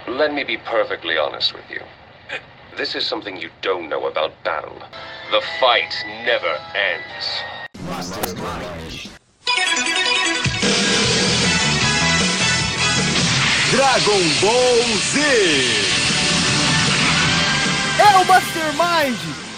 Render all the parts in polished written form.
Let me be perfectly honest with you. This is something you don't know about battle. The fight never ends. Monsters Mind. Dragon Ball Z! É o Mastermind!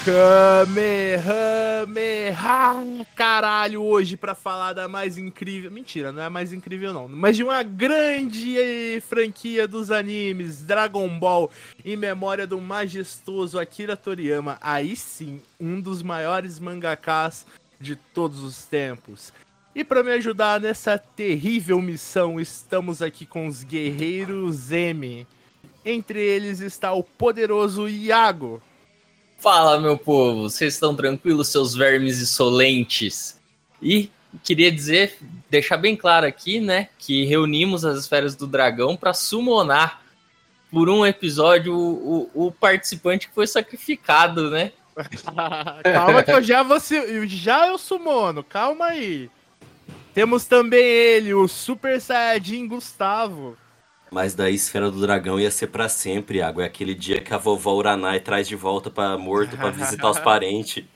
Kamehameha! Caralho, hoje pra falar da mais incrível... Mentira, não é a mais incrível não. Mas de uma grande franquia dos animes, Dragon Ball, em memória do majestoso Akira Toriyama. Aí sim, um dos maiores mangakás de todos os tempos. E para me ajudar nessa terrível missão, estamos aqui com os Guerreiros M. Entre eles está o poderoso Iago. Fala, meu povo, vocês estão tranquilos, seus vermes insolentes? E queria deixar bem claro aqui, né, que reunimos as esferas do dragão para summonar por um episódio o participante que foi sacrificado, né? Calma que eu summono, calma aí. Temos também ele, o Super Saiyajin Gustavo. Mas daí Esfera do Dragão ia ser pra sempre, Iago. É aquele dia que a vovó Uranai traz de volta pra morto pra visitar os parentes.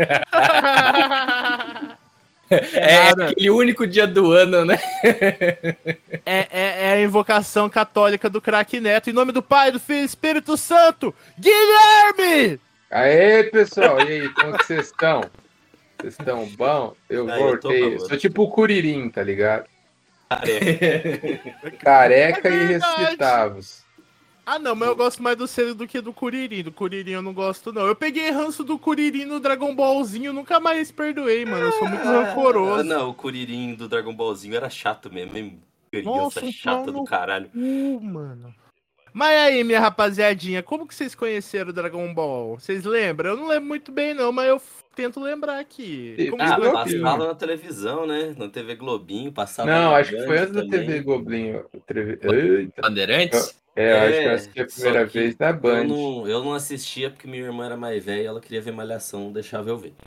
É aquele único dia do ano, né? É a invocação católica do craque Neto. Em nome do Pai, do Filho e do Espírito Santo, Guilherme! Aê, pessoal, e aí, como que vocês estão? Vocês estão bom? Eu voltei. Sou tipo o Kuririn, tá ligado? Careca e ressuscitados. Ah, não, mas eu gosto mais do Cedo do que do Kuririn. Do Kuririn eu não gosto, não. Eu peguei ranço do Kuririn no Dragon Ballzinho, nunca mais perdoei, mano. Eu sou muito rancoroso. Não, o Kuririn do Dragon Ballzinho era chato mesmo. Nossa, criança chata do caralho. Mano. Mas aí, minha rapaziadinha, como que vocês conheceram o Dragon Ball? Vocês lembram? Eu não lembro muito bem, não, mas eu tento lembrar aqui. Como passava na televisão, né? Na TV Globinho, passava. Não, acho que foi antes da TV Globinho. Bandeirantes? Eu acho que eu assisti a primeira vez da Band. Eu não assistia porque minha irmã era mais velha e ela queria ver Malhação, não deixava eu ver.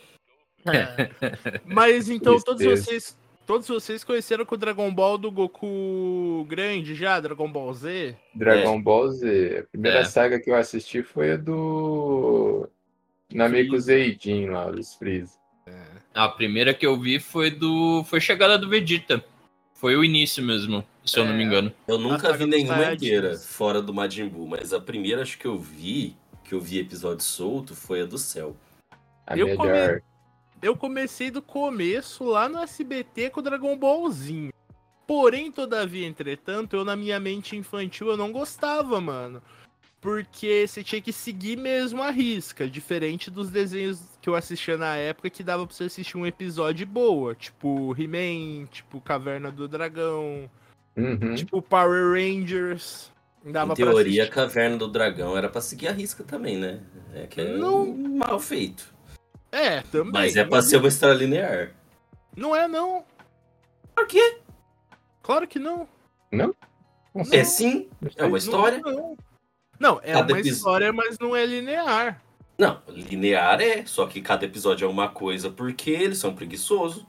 Mas então todos vocês conheceram com o Dragon Ball do Goku grande já, Dragon Ball Z? Dragon Ball Z. A primeira saga que eu assisti foi a do Nameku Zeidin lá, dos Freeza. A primeira que eu vi foi Chegada do Vegeta. Foi o início mesmo, se eu não me engano. Eu nunca vi nenhuma inteira fora do Majin Buu, mas a primeira acho que eu vi episódio solto, foi a do Cell. Melhor. Eu comecei do começo lá no SBT com o Dragon Ballzinho. Porém, todavia, entretanto, eu na minha mente infantil eu não gostava, mano. Porque você tinha que seguir mesmo a risca, diferente dos desenhos que eu assistia na época que dava pra você assistir um episódio boa, tipo He-Man, tipo Caverna do Dragão, tipo Power Rangers. Dava em teoria, Caverna do Dragão era pra seguir a risca também, né? É que é mal feito. É, também. Mas é pra ser uma história linear. Não é, não. Por quê? Claro que não. Não? É sim, é uma história. Não, é uma história, mas não é linear. Não, linear só que cada episódio é uma coisa porque eles são preguiçosos.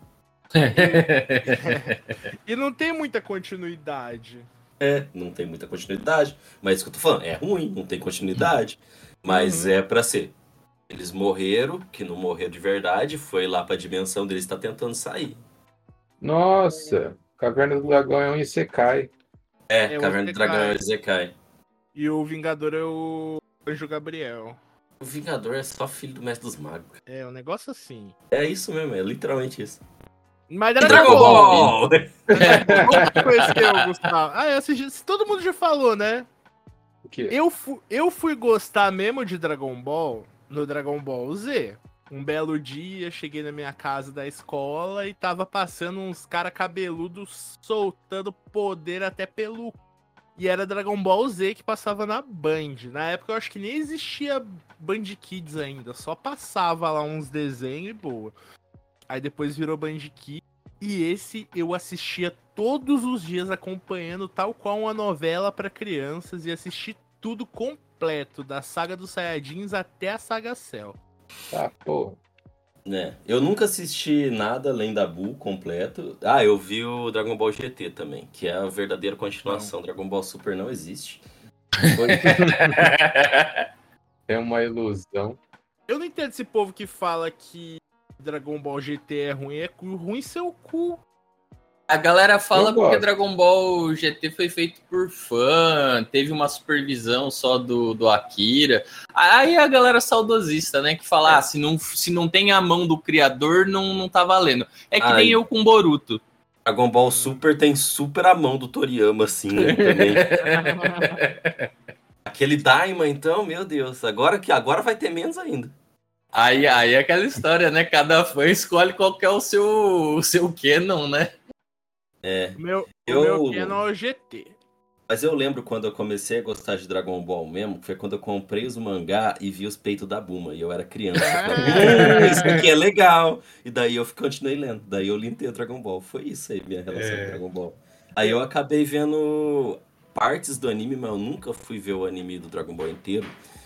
E não tem muita continuidade. Não tem muita continuidade. Mas isso que eu tô falando, é ruim, não tem continuidade. Mas é pra ser. Eles morreram, que não morreram de verdade, foi lá pra dimensão deles, tá tentando sair. Nossa, Caverna do Dragão é um Isekai. Caverna do Dragão é um Isekai. E o Vingador é o Anjo Gabriel. O Vingador é só filho do Mestre dos Magos. É, um negócio assim. É isso mesmo, é literalmente isso. Mas Dragon Ball! Como conheceu, Gustavo? Eu assisti, todo mundo já falou, né? O quê? Eu fui gostar mesmo de Dragon Ball no Dragon Ball Z. Um belo dia, cheguei na minha casa da escola e tava passando uns cara cabeludos soltando poder até pelo... E era Dragon Ball Z que passava na Band. Na época eu acho que nem existia Band Kids ainda. Só passava lá uns desenhos e boa. Aí depois virou Band Kids. E esse eu assistia todos os dias acompanhando tal qual uma novela pra crianças. E assisti tudo completo. Da saga dos Saiyajins até a saga Cell. Tá, porra. Eu nunca assisti nada além da Buu completo. Eu vi o Dragon Ball GT também, que é a verdadeira continuação. Dragon Ball Super não existe. É uma ilusão. Eu não entendo esse povo que fala que Dragon Ball GT é ruim. É ruim seu cu. A galera fala Eu porque gosto. Dragon Ball GT foi feito por fã, teve uma supervisão só do Akira. Aí a galera saudosista, né, que fala, se não tem a mão do criador, não tá valendo. É que nem eu com Boruto. Dragon Ball Super tem super a mão do Toriyama, assim, né, também. Aquele Daima, então, meu Deus, agora vai ter menos ainda. Aí é aquela história, né, cada fã escolhe qual que é o seu canon, né? O meu canon é o GT. Mas eu lembro quando eu comecei a gostar de Dragon Ball mesmo, foi quando eu comprei os mangá e vi os peitos da Bulma. E eu era criança. Isso aqui é legal. E daí eu continuei lendo. Daí eu li inteiro Dragon Ball. Foi isso aí, minha relação com Dragon Ball. Aí eu acabei vendo partes do anime, mas eu nunca fui ver o anime do Dragon Ball inteiro.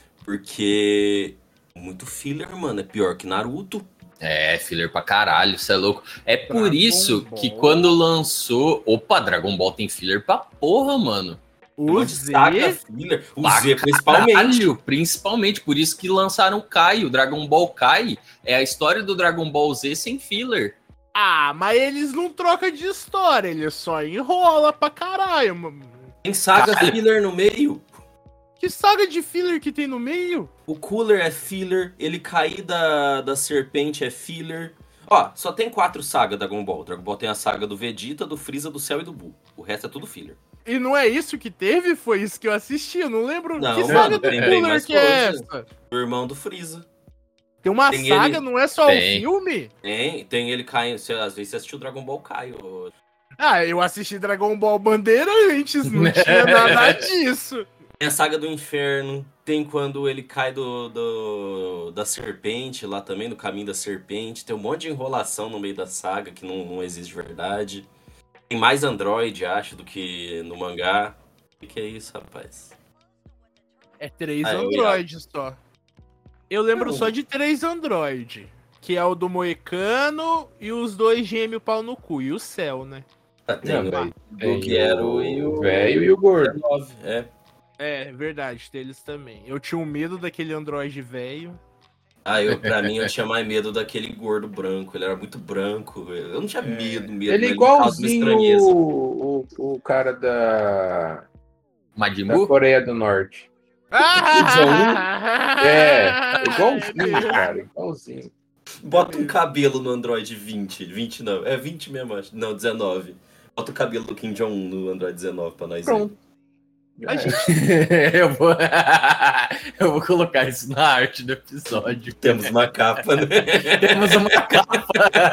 Porque muito filler, mano. É pior que Naruto. É, filler pra caralho, você é louco. É por Dragon isso Ball. que quando lançou... Opa, Dragon Ball tem filler pra porra, mano. O de Z? saga filler. O Pra Z principalmente. caralho, principalmente. Por isso que lançaram o Kai. O Dragon Ball Kai é a história do Dragon Ball Z sem filler. Ah, mas eles não trocam de história, eles só enrola pra caralho. Mano. Tem saga Caralho. filler no meio. Que saga de filler que tem no meio? O Cooler é filler, ele cair da serpente é filler. Ó, só tem 4 sagas da Dragon Ball. Dragon Ball tem a saga do Vegeta, do Freeza, do Cell e do Buu. O resto é tudo filler. E não é isso que teve? Foi isso que eu assisti, eu não lembro. Não, que mano, saga do tem bem filler mais que é coisa. essa? O irmão do Freeza. Tem uma Tem saga, ele- não é só Tem. o filme? Tem ele caindo. Às vezes você assistiu Dragon Ball Kai. Ah, eu assisti Dragon Ball Bandeirantes, não tinha nada disso. Tem a saga do inferno. Tem quando ele cai da serpente lá também, do caminho da serpente. Tem um monte de enrolação no meio da saga que não existe de verdade. Tem mais Android, acho, do que no mangá. O que é isso, rapaz? É 3 Ah, eu androides só. Eu lembro só de 3 androides. Que é o do Moicano e os 2 gêmeos pau no cu. E o Cell, né? Tem Não, o daí tem Gero e o velho e o gordo. 19. É. É, verdade, deles também. Eu tinha um medo daquele androide velho. Pra mim, eu tinha mais medo daquele gordo branco. Ele era muito branco. Eu não tinha medo. Ele é mas causa uma igualzinho estranheza. o cara da Majin da Buu? Coreia do Norte. É, igualzinho, cara, igualzinho. Bota um cabelo no Android 20. 20 não. É 20 mesmo, acho. Não, 19. Bota o cabelo do Kim Jong-un no Android 19 pra nós ver. Pronto. A gente eu vou colocar isso na arte do episódio. Temos uma capa, né? Temos uma capa.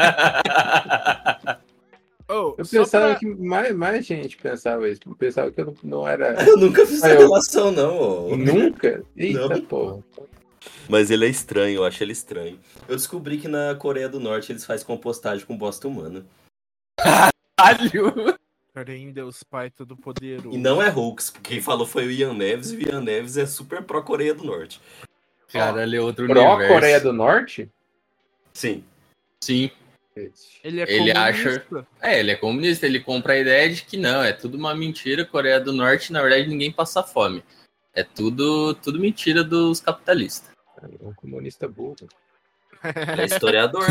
Oh, Eu só pensava pra- que mais gente pensava isso. Eu pensava que eu não era. Eu nunca fiz essa Eu- relação, não. Ô. Nunca? Eita, Não. porra. Mas ele é estranho, eu acho ele estranho. Eu descobri que na Coreia do Norte eles fazem compostagem com bosta humana. Caralho. Em Deus Pai Todo-Poderoso. E não é hoax, porque quem falou foi o Ian Neves, e o Ian Neves é super pró-Coreia do Norte. Caralho, é outro Pró universo. Coreia do Norte? Sim. Sim. Ele é Ele comunista. Ele é comunista, ele compra a ideia de que não, é tudo uma mentira, Coreia do Norte, na verdade ninguém passa fome. É tudo mentira dos capitalistas. É um comunista burro. Ele é historiador.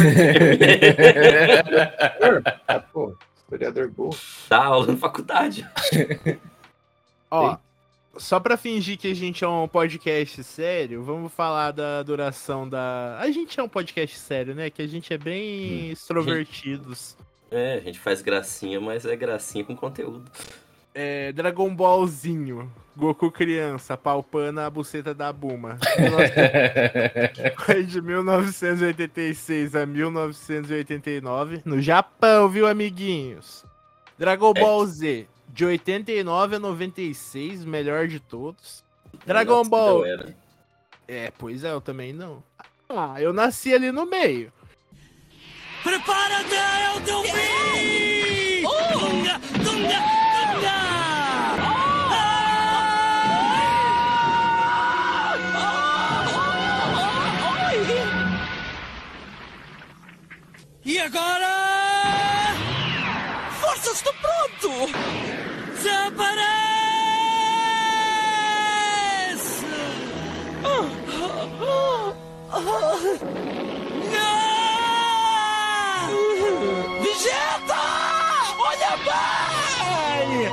Ah, pô, historiador burro. Dá aula na faculdade. Ó, só pra fingir que a gente é um podcast sério, vamos falar da duração da... A gente é um podcast sério, né? Que a gente é bem extrovertidos. É, a gente faz gracinha, mas é gracinha com conteúdo. É, Dragon Ballzinho. Goku criança, palpando a buceta da Bulma. Foi de 1986 a 1989, no Japão, viu, amiguinhos? Dragon Ball Z, de 89 a 96, melhor de todos. Dragon Nossa, Ball... eu era. É, pois é, eu também não. Ah, eu nasci ali no meio. Prepara-te, é o teu fim! Gunga, gunga, gunga! E agora? Força, estou pronto! Já parei! Não! Vegeta! Olha bem!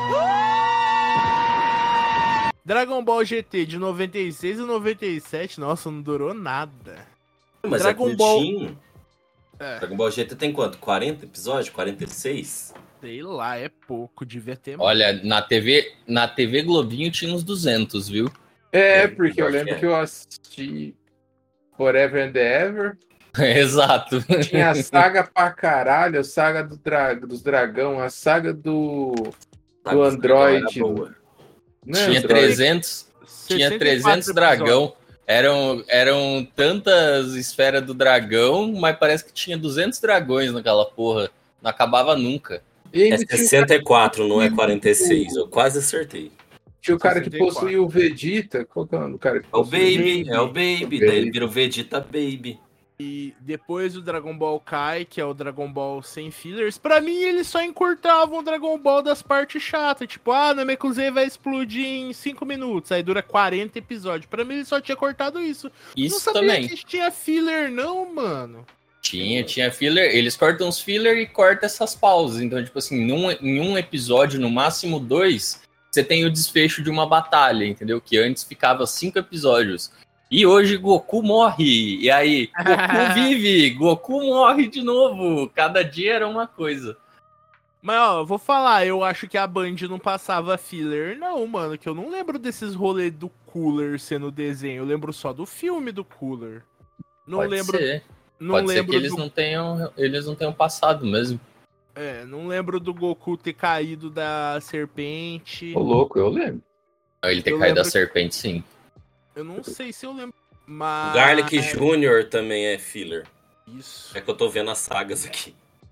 Dragon Ball GT de 96 e 97, nossa, não durou nada. Mas Dragon é Ball- curtinho. Dragon Ball GT tem quanto? 40 episódios? 46? Sei lá, é pouco, devia ter mais. Olha, na TV Globinho tinha uns 200, viu? Porque eu Pior que lembro é. que eu assisti Forever and Ever. Exato. Tinha a saga pra caralho, a saga dos dragão, a saga do Sabe, esse Android. dragão era boa. Não é Tinha Android? 300, tinha 64 300 dragão. Eram tantas esferas do dragão, mas parece que tinha 200 dragões naquela porra. Não acabava nunca. E É ainda tinha 64, não é 46. Eu quase acertei. o cara que 64. possuía o Vegeta. Qual que é o nome do cara que É o possuía Baby, é o Baby. Daí ele vira o Vegeta Baby. E depois o Dragon Ball Kai, que é o Dragon Ball sem fillers, pra mim eles só encurtavam o Dragon Ball das partes chatas. Tipo, Namekusei vai explodir em 5 minutos, aí dura 40 episódios. Pra mim ele só tinha cortado isso. Não Isso sabia também. que tinha filler não, mano. Tinha filler. Eles cortam os filler e cortam essas pausas. Então, tipo assim, em um episódio, no máximo 2, você tem o desfecho de uma batalha, entendeu? Que antes ficava 5 episódios. E hoje Goku morre. E aí, Goku vive, Goku morre de novo. Cada dia era uma coisa. Mas ó, eu vou falar, eu acho que a Band não passava filler não, mano. Que eu não lembro desses rolês do Cooler sendo desenho. Eu lembro só do filme do Cooler. Não Pode lembro. ser. Não Pode ser lembro que eles do... não tenham passado mesmo. não lembro do Goku ter caído da serpente. Ô, louco, eu lembro. Ele ter Eu caído da lembro- serpente, sim. Eu não sei se eu lembro. Mas. O Garlic Jr. também é filler. Isso. É que eu tô vendo as sagas aqui.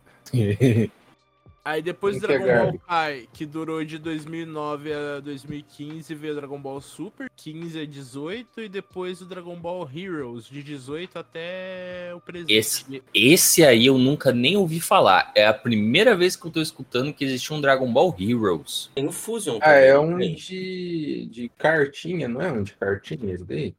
Aí depois do Quem que é Dragon Ball Garlic? Kai, que durou de 2009 a 2015, veio o Dragon Ball Super, 15 a 18, e depois o Dragon Ball Heroes, de 18 até o presente. Esse aí eu nunca nem ouvi falar. É a primeira vez que eu tô escutando que existia um Dragon Ball Heroes. Tem o Fusion Ah, também. é não um tem? de cartinha, não é um de cartinha esse daí?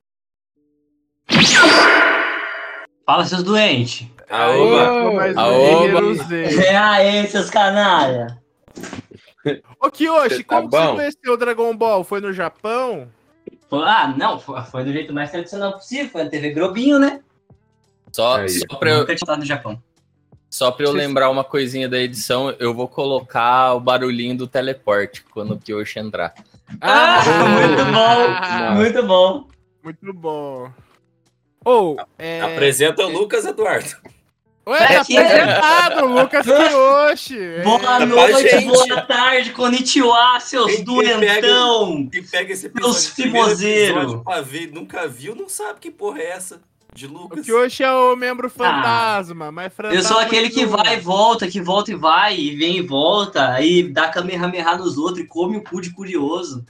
Fala, seus doentes. Aoba! Mais um Aoba. Heroes Z. É aí, seus canalha. Ô Kiyoshi, Você tá como que você bom? conheceu o Dragon Ball? Foi no Japão? Não, foi do jeito mais tradicional possível. Foi na TV Globinho, né? Só Aí. pra eu, Nunca tinha estado no Japão. Só pra eu Vocês- lembrar uma coisinha da edição, eu vou colocar o barulhinho do teleporte quando o Kyoshi entrar. Muito bom, Nossa. muito bom. Muito bom. Ou, Apresenta o Lucas Eduardo. Ué, tá Aqui, apresentado, Lucas Kiyoshi. Boa pra noite, gente. boa tarde, konnichiwa, seus Quem doentão. E pega esse Meus episódio, primeiro fimoseiro. episódio pra ver, nunca viu, não sabe que porra é essa de O Lucas. Kiyoshi é o membro fantasma, mas fantasma Eu sou aquele que nenhum. vai e volta, que volta e vai, e vem e volta, aí dá kamehameha nos outros e come o cu de curioso.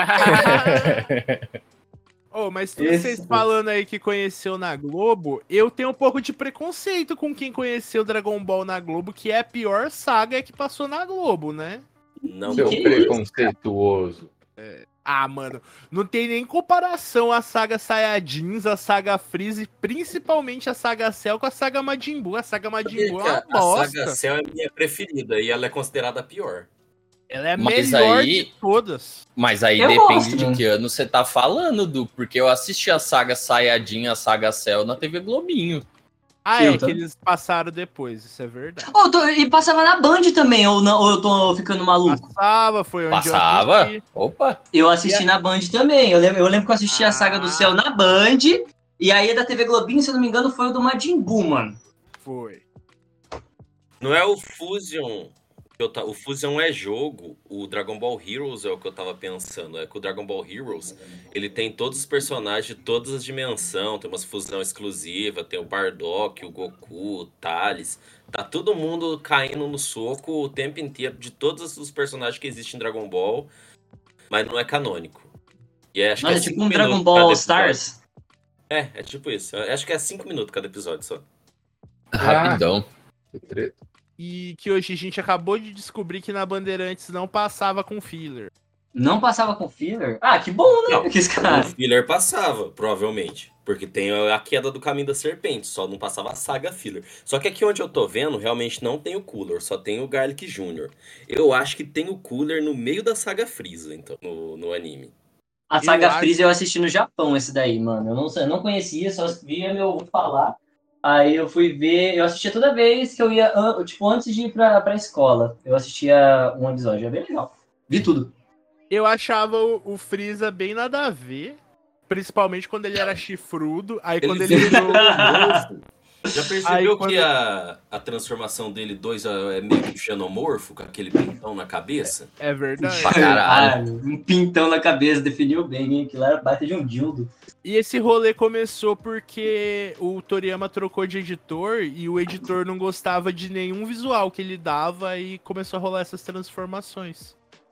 Mas tudo Esse- vocês falando aí que conheceu na Globo, eu tenho um pouco de preconceito com quem conheceu Dragon Ball na Globo, que é a pior saga que passou na Globo, né? Não, Seu que preconceituoso. Mano, não tem nem comparação a saga Saiyajins, a saga Freeze, e principalmente a saga Cell com a saga Majin Buu. A saga Majin Buu é uma a bosta. saga Cell é a minha preferida e ela é considerada a pior. Ela é a Mas melhor aí- de todas. Mas aí Eu depende gosto, de né? que ano você tá falando, Du, porque eu assisti a saga Saiyajin, a saga Cell na TV Globinho. Eu Que também. eles passaram depois, isso é verdade. E passava na Band também, ou, não, ou eu tô ficando maluco? Passava, foi onde eu Passava? assisti. Opa! Eu assisti na Band também. Eu lembro que eu assisti a Saga do Céu na Band. E aí da TV Globinho, se eu não me engano, foi o do Majin Buu, mano. Foi. Não é o Fusion. O Fusion é jogo, o Dragon Ball Heroes é o que eu tava pensando. É que o Dragon Ball Heroes, ele tem todos os personagens de todas as dimensões, tem umas fusão exclusiva, tem o Bardock, o Goku, o Thales. Tá todo mundo caindo no soco o tempo inteiro de todos os personagens que existem em Dragon Ball, mas não é canônico. E acho Nossa, que é tipo 5 um Dragon minutos Ball cada All episódio. Stars. É tipo isso. Eu acho que é 5 minutos cada episódio só. Rapidão. Que treta. E que hoje a gente acabou de descobrir que na Bandeirantes não passava com filler. Não passava com filler? Ah, que bom, né? Não, Que esse cara. o filler passava, provavelmente. Porque tem a queda do caminho da serpente, só não passava a saga filler. Só que aqui onde eu tô vendo, realmente não tem o Cooler, só tem o Garlic Jr. Eu acho que tem o Cooler no meio da saga Frieza, então, no anime. A saga acho- Freeza eu assisti no Japão, esse daí, mano. Eu não conhecia, só via meu avô falar. Aí eu fui ver, eu assistia toda vez que eu ia, tipo, antes de ir pra escola. Eu assistia um episódio, é bem legal. Vi tudo. Eu achava o Freeza bem nada a ver. Principalmente quando ele era chifrudo. Aí quando ele virou morfo. Já percebeu Aí, quando- que a transformação dele 2 é meio que xenomorfo, com aquele pintão na cabeça? É verdade. Pra caralho. Um pintão na cabeça, definiu bem, hein? Aquilo era baita de um dildo. E esse rolê começou porque o Toriyama trocou de editor e o editor não gostava de nenhum visual que ele dava e começou a rolar essas transformações.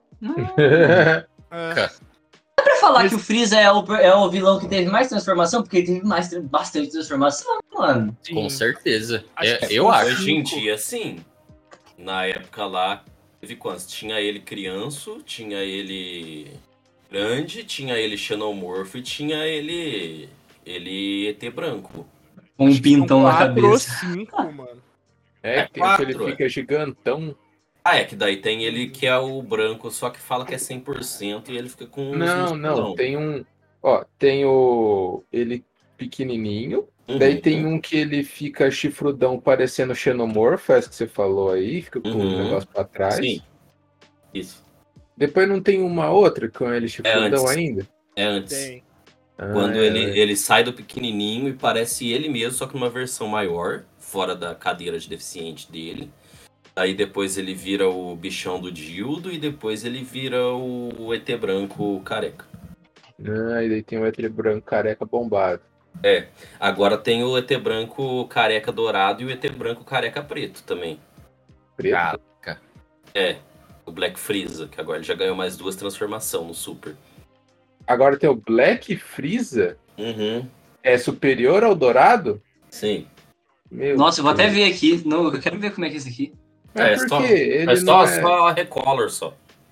É. Dá pra falar Mas- que o Freeza é o vilão que teve mais transformação? Porque ele teve bastante transformação, mano. Sim. Com certeza. Acho que Eu são acho. Hoje em dia, sim. Na época lá, teve quantos? Tinha ele criança, tinha ele grande, tinha ele xenomorfo e tinha ele ET branco. Com um pintão na 4 ou cabeça. 5, mano. É, tem um que ele 4, fica gigantão. Ah, é que daí tem ele que é o branco, só que fala que é 100% e ele fica com uns Não, musculão. tem um... Ó, tem o... Ele pequenininho. Uhum. Daí tem um que ele fica chifrudão parecendo xenomorfo, essa que você falou aí, fica com o Uhum. negócio pra trás. Sim. Isso. Depois não tem uma outra com ele chifrudão antes. ainda? É antes. Tem. Quando Ah, ele sai do pequenininho e parece ele mesmo, só que numa versão maior, fora da cadeira de deficiente dele. Aí depois ele vira o bichão do Dildo e depois ele vira o ET branco careca. Ah, e daí tem o ET branco careca bombado. Agora tem o ET branco careca dourado e o ET branco careca preto também. Preto. Caraca. O Black Freeza, que agora ele já ganhou mais 2 transformações no Super. Agora tem o Black Freeza. Uhum, É superior ao dourado? sim. Meu Nossa, eu vou até Deus. ver aqui. Não, eu quero ver como é que é esse aqui. É só, porque ele é não só recolor só.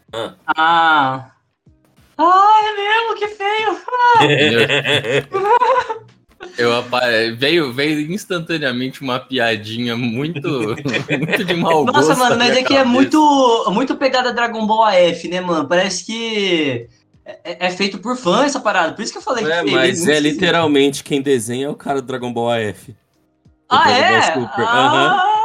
Ah. Ah, é mesmo? Que feio. Veio instantaneamente uma piadinha muito, muito de mau gosto. Nossa, mano, na mas minha é que é cabeça. muito pegada Dragon Ball AF, né, mano? Parece que é feito por fã essa parada. Por isso que eu falei que feio. Mas muito é esquisito. literalmente quem desenha é o cara do Dragon Ball AF. Ah, Dragon Ball é? Super. Aham.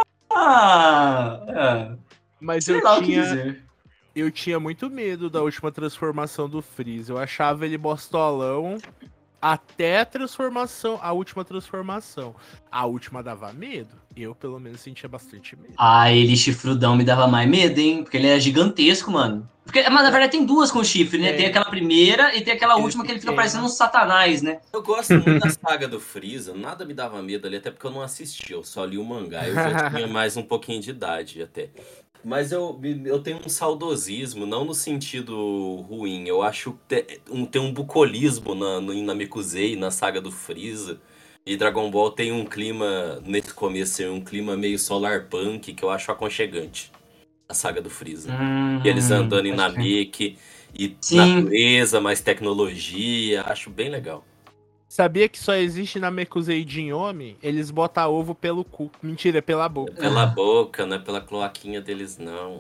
Mas Sei eu lá o que tinha, dizer. eu tinha muito medo da última transformação do Freeza. Eu achava ele bostolão até a última transformação. A última dava medo. Eu, pelo menos, sentia bastante medo. Ah, ele chifrudão me dava mais medo, hein? Porque ele é gigantesco, mano. Mas na verdade tem duas com chifre, né? É. Tem aquela primeira e tem aquela Ele última que ele fica pequeno. parecendo um satanás, né? Eu gosto muito da saga do Freeza, nada me dava medo ali, até porque eu não assisti, eu só li o mangá, eu já tinha mais um pouquinho de idade até. Mas eu tenho um saudosismo, não no sentido ruim, eu acho que tem um bucolismo na Mikusei, na saga do Freeza. E Dragon Ball tem um clima, nesse começo, um clima meio solar punk que eu acho aconchegante. A saga do Freeza. E eles andando em pode crer. Namek, e Sim. natureza, mais tecnologia, acho bem legal. Sabia que só existe na Mekusei Jinyomi? Eles botam ovo pelo cu. Mentira, é pela boca. Pela boca, não é pela cloaquinha deles, não.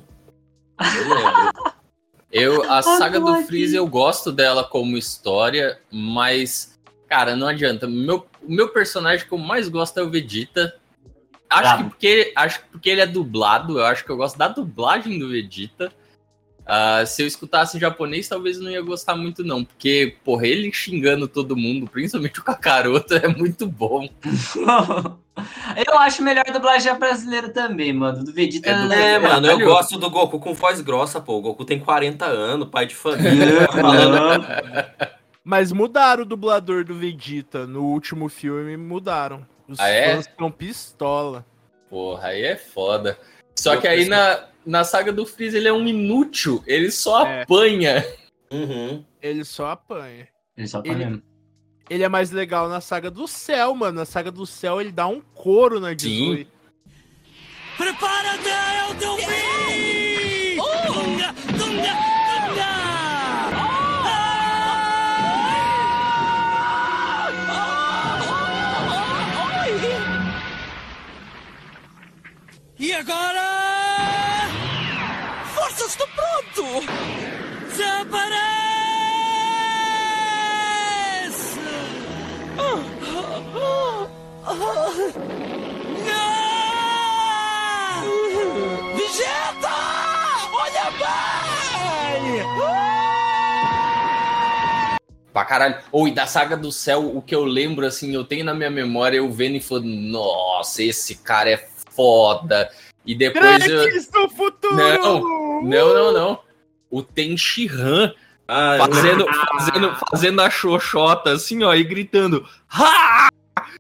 Eu lembro. A saga do moleque. Freeza, eu gosto dela como história, mas, cara, não adianta. O meu personagem que eu mais gosto é o Vegeta. Acho que porque ele é dublado, eu acho que eu gosto da dublagem do Vegeta. Se eu escutasse em japonês, talvez eu não ia gostar muito, não. Porque, porra, ele xingando todo mundo, principalmente o Kakaroto, é muito bom. Eu acho melhor a dublagem brasileira também, mano. Do Vegeta. Mano, eu Caralho. gosto do Goku com voz grossa, pô. O Goku tem 40 anos, pai de família, falando. Mas mudaram o dublador do Vegeta. No último filme, mudaram. Os É? fãs estão pistola. Porra, aí é foda. Só Eu que aí pensei- na saga do Freeza ele é um inútil, ele só É. apanha. Uhum. Ele só apanha. Ele só tá Ele- mesmo. Ele é mais legal na saga do céu, mano. Na saga do céu ele dá um couro na Sim. 18. Prepara-te, é o teu fim! Tunga, tunga, tunga! Não! Vegeta! Olha bem! Pra caralho. Ou e da Saga do Céu, o que eu lembro, assim, eu tenho na minha memória, eu vendo e falando, nossa, esse cara é foda. E depois Trunks do futuro! Não. O Tenshinhan fazendo a xoxota, assim, ó, e gritando, ha!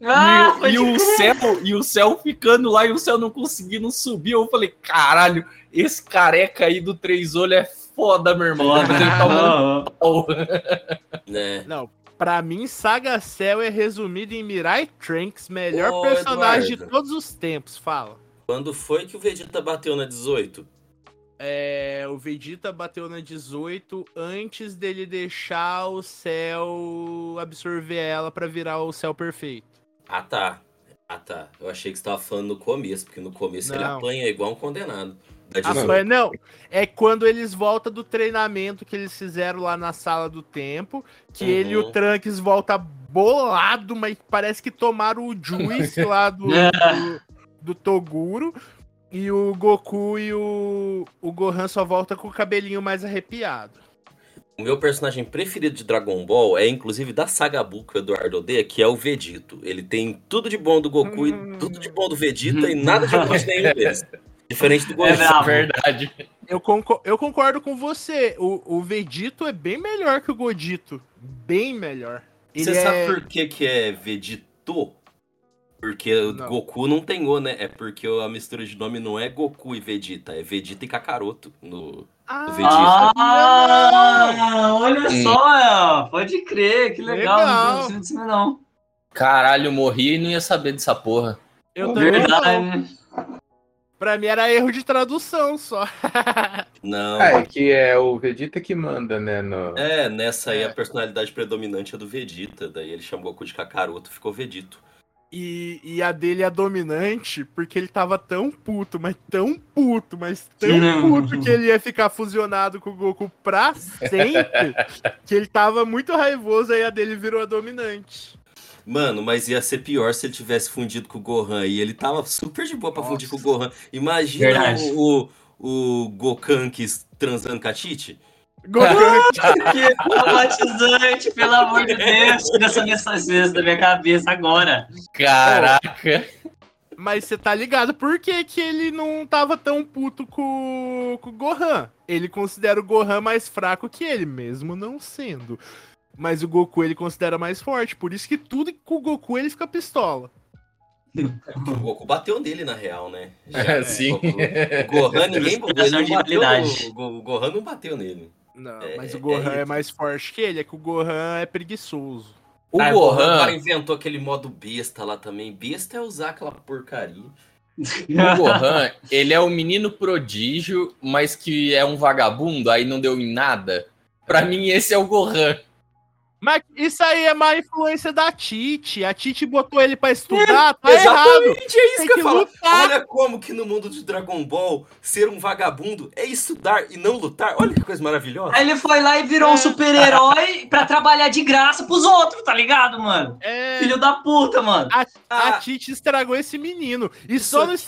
E o céu ficando lá e o céu não conseguindo subir. Eu falei, caralho, esse careca aí do Três Olhos é foda, meu irmão. Mas ele tá pau. Né? Não, pra mim, Saga Cell é resumido em Mirai Trunks, melhor Ô, personagem Eduardo. de todos os tempos, fala. Quando foi que o Vegeta bateu na 18? O Vegeta bateu na 18 antes dele deixar o céu absorver ela pra virar o céu perfeito. Ah, tá. Eu achei que você tava falando no começo, porque no começo ele Não. apanha igual um condenado. Da 18. Não, é quando eles voltam do treinamento que eles fizeram lá na sala do tempo, que ele e o Trunks volta bolado, mas parece que tomaram o juice lá do Toguro, e o Goku e o Gohan só volta com o cabelinho mais arrepiado. O meu personagem preferido de Dragon Ball é, inclusive, da saga Buu que o Eduardo odeia, que é o Vegito. Ele tem tudo de bom do Goku e tudo de bom do Vegeta e nada de bom de nenhum deles. Diferente do Goku. É verdade. Eu concordo com você. O Vegito é bem melhor que o Godito. Bem melhor. Você sabe por que é Vegito? Porque o Goku não tem O, né? É porque a mistura de nome não é Goku e Vegeta, é Vegeta e Kakaroto no Vegeta. Olha só, pode crer, que legal. Não conhecia disso não. Caralho, eu morri e não ia saber dessa porra. Eu também Verdade, não. né? Pra mim era erro de tradução só. Não. É que é o Vegeta que manda, né? Nessa aí a personalidade predominante é do Vegeta. Daí ele chamou Goku de Kakaroto, ficou Vegito. E a dele é dominante porque ele tava tão puto, mas tão puto que ele ia ficar fusionado com o Goku pra sempre, que ele tava muito raivoso, aí a dele virou a dominante. Mano, mas ia ser pior se ele tivesse fundido com o Gohan. E ele tava super de boa pra fundir com o Gohan. Imagina o Gokankis transando com a Titi. Que traumatizante, pelo amor de Deus. Tira essa mensagem da minha cabeça agora. Caraca. Mas você tá ligado por que ele não tava tão puto com o Gohan? Ele considera o Gohan mais fraco que ele, mesmo não sendo. Mas o Goku ele considera mais forte, por isso que tudo com o Goku ele fica pistola. O Goku bateu nele, na real, né? Sim. O Gohan, ninguém o Gohan não bateu nele. Não, mas o Gohan é mais forte que ele, é que o Gohan é preguiçoso. O Gohan inventou aquele modo besta lá também. Besta é usar aquela porcaria. O Gohan, ele é um menino prodígio, mas que é um vagabundo, aí não deu em nada. Pra mim, esse é o Gohan. Mas isso aí é má influência da Titi. A Titi botou ele pra estudar, tá errado. Exatamente, é isso que eu falo. Lutar. Olha como que no mundo de Dragon Ball, ser um vagabundo é estudar e não lutar. Olha que coisa maravilhosa. Aí ele foi lá e virou um super-herói pra trabalhar de graça pros outros, tá ligado, mano? Filho da puta, mano. A Titi estragou esse menino. E só não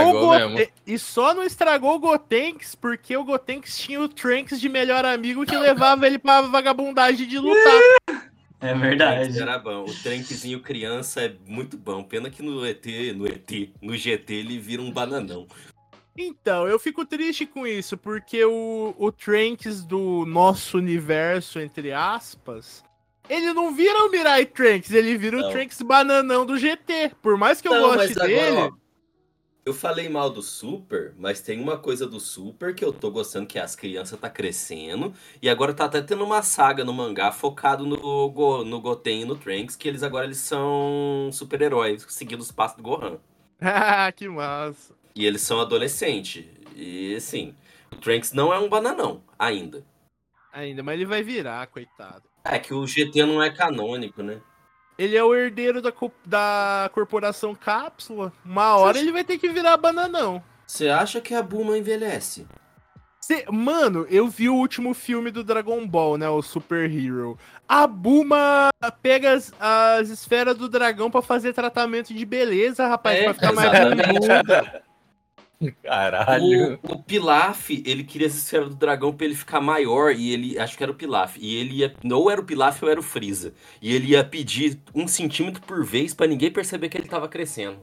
estragou o Gotenks porque o Gotenks tinha o Trunks de melhor amigo que levava ele pra vagabundagem de lutar. É verdade. Era bom. O Trunkzinho criança é muito bom. Pena que no GT ele vira um bananão. Então, eu fico triste com isso, porque o Trunks do nosso universo, entre aspas, ele não vira o Mirai Trunks, ele vira o Trunks bananão do GT. Por mais que eu goste dele... Agora, eu falei mal do Super, mas tem uma coisa do Super que eu tô gostando, que as crianças tá crescendo, e agora tá até tendo uma saga no mangá focado no Goten e no Trunks, que eles são super-heróis, seguindo os passos do Gohan. Ah, que massa. E eles são adolescentes. E assim, o Trunks não é um bananão, ainda. Mas ele vai virar, coitado. É que o GT não é canônico, né? Ele é o herdeiro da corporação Cápsula. Uma hora ele vai ter que virar bananão. Você acha que a Bulma envelhece? Mano, eu vi o último filme do Dragon Ball, né? O Super Hero. A Bulma pega as esferas do dragão pra fazer tratamento de beleza, rapaz. Pra ficar mais bunduda. Caralho. O Pilaf, ele queria essa esfera do dragão pra ele ficar maior, e ele, acho que era o Pilaf, e ele ia, ou era o Pilaf ou era o Freeza, e ele ia pedir 1 centímetro por vez pra ninguém perceber que ele tava crescendo.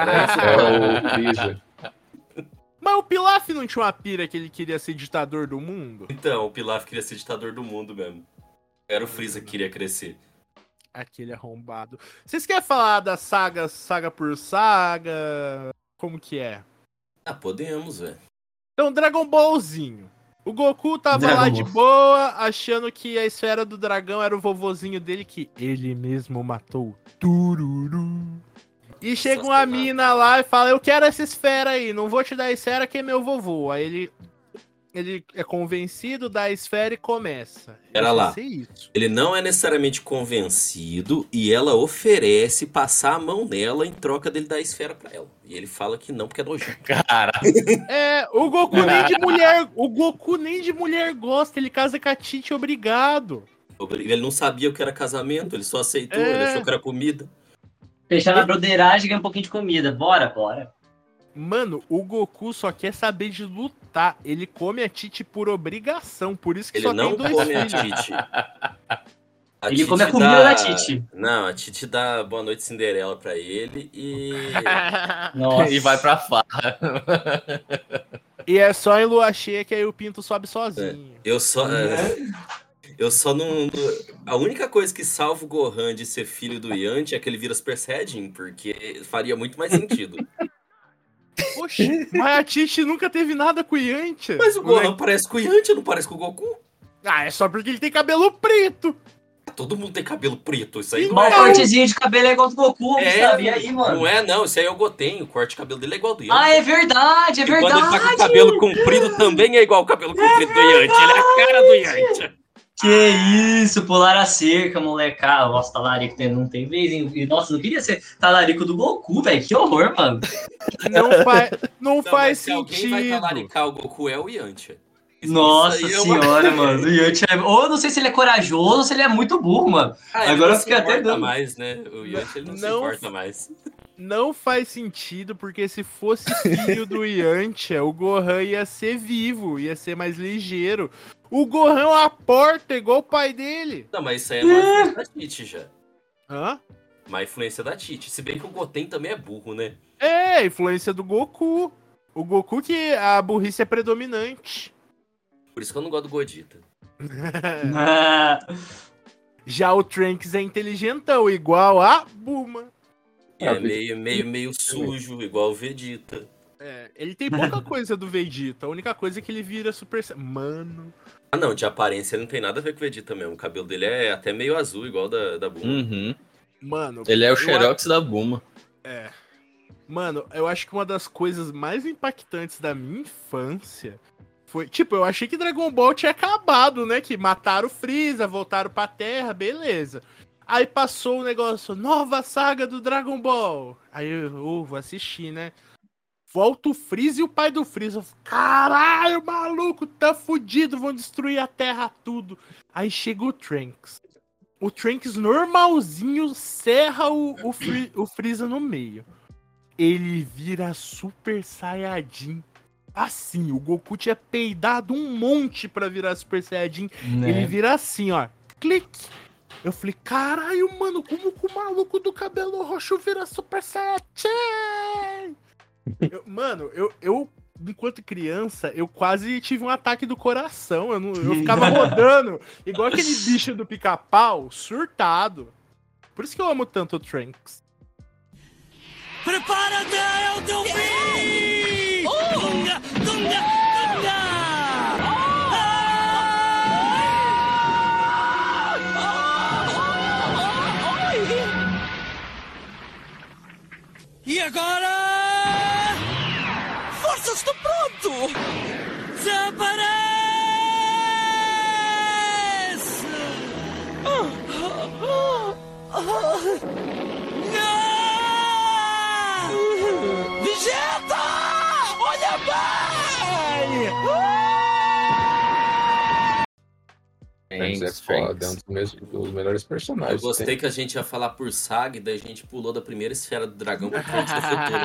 É o Freeza. Mas o Pilaf não tinha uma pira que ele queria ser ditador do mundo? Então, o Pilaf queria ser ditador do mundo mesmo. Era o Freeza que queria crescer. Aquele arrombado. Vocês querem falar da saga por saga? Como que é? Ah, podemos, velho. Então, Dragon Ballzinho. O Goku tava Dragon lá Ball. de boa, achando que a esfera do dragão era o vovozinho dele, que ele mesmo matou. Tururu. E chega uma mina lá e fala, eu quero essa esfera aí, não vou te dar a esfera que é meu vovô. Aí ele é convencido, dá a esfera e começa. Pera lá. Vai ser isso. Ele não é necessariamente convencido e ela oferece passar a mão nela em troca dele dar a esfera pra ela. E ele fala que não, porque é nojento. Cara. O Goku nem de mulher. O Goku nem de mulher gosta, ele casa com a Tite, obrigado. Ele não sabia o que era casamento, ele só aceitou, É. ele achou que era comida. Fechar na broderagem e ganhar um pouquinho de comida. Bora. Mano, o Goku só quer saber de lutar. Ele come a Tite por obrigação. Por isso que Ele só não tem 2 come a filhos. Titi. Ele come a comida da Titi. Não, a Titi dá boa noite Cinderela pra ele e... Nossa. E vai pra farra. E é só em lua cheia que aí o pinto sobe sozinho. Eu só não... A única coisa que salva o Gohan de ser filho do Yanti é que ele vira Super Saiyajin, porque faria muito mais sentido. Oxi, mas a Tite nunca teve nada com o Yantia. Mas o Gohan parece com o Yanti, não parece com o Goku. Ah, é só porque ele tem cabelo preto. Todo mundo tem cabelo preto, isso aí não Mas é. o cortezinho de cabelo é igual do Goku, É, sabe? E aí, mano? Não é, não. Isso aí é o Goten. O corte de cabelo dele é igual ao do Yanti. Ah, é verdade, é E quando ele tá com o verdade. cabelo comprido, também é igual o cabelo comprido do Yanti. Ele é a cara do Yanti. Que isso, pular a cerca, molecada. Nossa, talarico não tem vez, hein? E, nossa, não queria ser talarico do Goku, velho. Que horror, mano. Não faz mas se alguém vai sentido. talaricar o Goku é o Yanti. Nossa Isso aí é uma- senhora, mano. O Yanti é... Ou eu não sei se ele é corajoso ou se ele é muito burro, mano. Ele Agora não eu fiquei se até importa dando. mais, né? O Yanti ele não se Não- importa mais. Não faz sentido, porque se fosse filho do Yantia, o Gohan ia ser vivo, ia ser mais ligeiro. O Gohan é uma porta, igual o pai dele. Não, mas isso aí é má influência da Titi já. Hã? Má influência da Titi. Se bem que o Goten também é burro, né? É, influência do Goku. O Goku que a burrice é predominante. Por isso que eu não gosto do Godita. Ah, Já o Trunks é inteligentão, igual a Bulma. E é meio sujo, igual o Vegeta. É, ele tem pouca coisa do Vegeta. A única coisa é que ele vira Super Mano. Ah, não, de aparência ele não tem nada a ver com o Vegeta mesmo. O cabelo dele é até meio azul, igual da Bulma. Uhum. Mano. Ele é o eu Xerox da Bulma. Mano, eu acho que uma das coisas mais impactantes da minha infância foi... Tipo, eu achei que Dragon Ball tinha acabado, né? Que mataram o Freeza, voltaram pra Terra, beleza. Aí passou o negócio, nova saga do Dragon Ball. Aí eu vou assistir, né? Volta o Freeza e o pai do Freeza. Caralho, maluco, tá fudido, vão destruir a Terra tudo. Aí chega o Trunks. O Trunks normalzinho serra o Freeza no meio. Ele vira Super Saiyajin. Assim, o Goku tinha peidado um monte pra virar Super Saiyajin. né? Ele vira assim, ó. Clique. Eu falei, caralho, mano, como que o maluco do cabelo roxo vira Super Saiyajin? Mano, eu, enquanto criança, eu quase tive um ataque do coração. Eu ficava rodando, igual aquele bicho do pica-pau, surtado. Por isso que eu amo tanto o Trunks. Prepara-te, é o teu fim! Gunga, gunga, gunga! E agora? Força, estou pronto! Desaparece! Não! Vegeta! Olha bem! Trunks é foda, é um dos melhores Eu personagens. gostei que a gente ia falar por Saga, e daí a gente pulou da primeira esfera do dragão pro Trunks do futuro.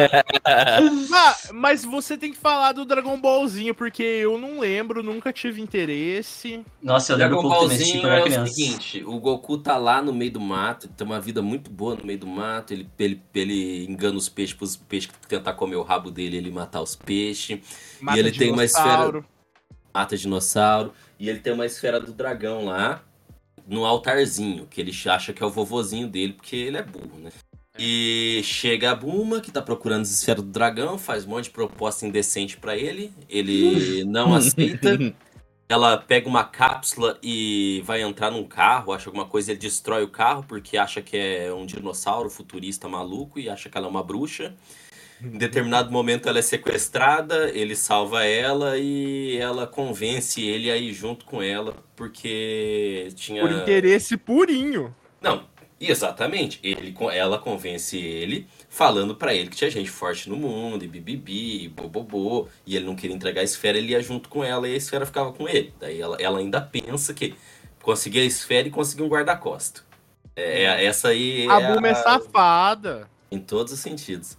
Mas você tem que falar do Dragon Ballzinho, porque eu não lembro, nunca tive interesse. Nossa, eu lembro Dragon pouco também, assisti Ballzinho quando eu é era o criança. seguinte, o Goku tá lá no meio do mato, tem uma vida muito boa no meio do mato, ele engana os peixes pros peixes tentar comer o rabo dele, ele matar os peixes. Mata E ele tem uma esfera, dinossauro. mata dinossauro, e ele tem uma esfera do dragão lá, no altarzinho, que ele acha que é o vovozinho dele, porque ele é burro, né? E chega a Bulma, que tá procurando as esferas do dragão, faz um monte de proposta indecente pra ele, ele não aceita. Ela pega uma cápsula e vai entrar num carro, acha alguma coisa, ele destrói o carro porque acha que é um dinossauro futurista maluco e acha que ela é uma bruxa. Em determinado momento ela é sequestrada, ele salva ela e ela convence ele a ir junto com ela porque tinha... Por interesse purinho. Não, exatamente. Ela convence ele, falando pra ele que tinha gente forte no mundo, e bibibi, e bobobô, e ele não queria entregar a esfera, ele ia junto com ela e a esfera ficava com ele. Daí ela ainda pensa que conseguiu a esfera e conseguiu um guarda-costas. Essa aí A Bulma é safada. em todos os sentidos.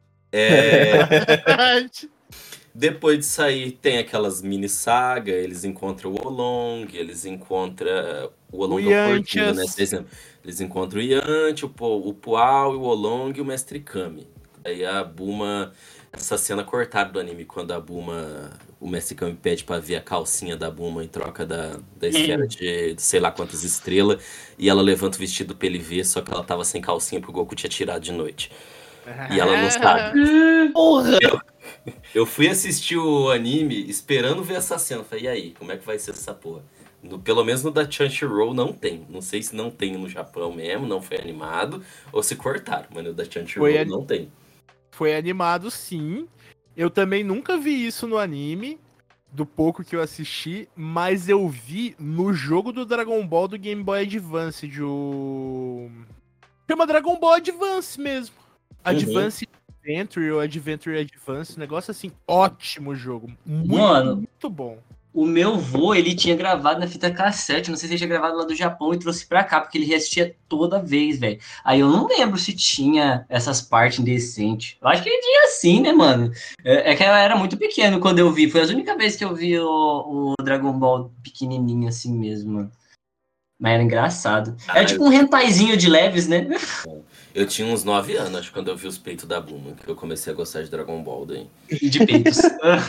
Depois de sair, tem aquelas mini sagas, eles encontram o Olong, eles encontram... O Olong é o porquinho, né? Eles encontram o Yantia, o Pual, o Olong e o Mestre Kami. Aí a Bulma... Essa cena cortada do anime, quando a Bulma... O Mestre Kami pede pra ver a calcinha da Bulma em troca da esfera de sei lá quantas estrelas. E ela levanta o vestido pra ele ver, só que ela tava sem calcinha porque o Goku tinha tirado de noite. E ela não sabe. Porra! Eu fui assistir o anime esperando ver essa cena. Falei, e aí, como é que vai ser essa porra? Pelo menos no da Crunchyroll não tem. Não sei se não tem no Japão mesmo, não foi animado, ou se cortaram, mas no da Crunchyroll não tem. Foi animado, sim. Eu também nunca vi isso no anime, do pouco que eu assisti, mas eu vi no jogo do Dragon Ball do Game Boy Advance, chama Dragon Ball Advance mesmo. Advance Adventure ou Adventure Advance, um negócio assim, ótimo jogo. Muito bom. O meu vô, ele tinha gravado na fita cassete, não sei se ele tinha gravado lá do Japão e trouxe pra cá, porque ele reassistia toda vez, velho. Aí eu não lembro se tinha essas partes indecentes. Eu acho que ele tinha sim, né, mano? É que eu era muito pequeno quando eu vi, foi a única vez que eu vi o Dragon Ball pequenininho assim mesmo, mano. Mas era engraçado. Era tipo um hentaizinho de leves, né? Eu tinha uns 9 anos, acho, quando eu vi os peitos da Bulma, que eu comecei a gostar de Dragon Ball daí. E de peitos.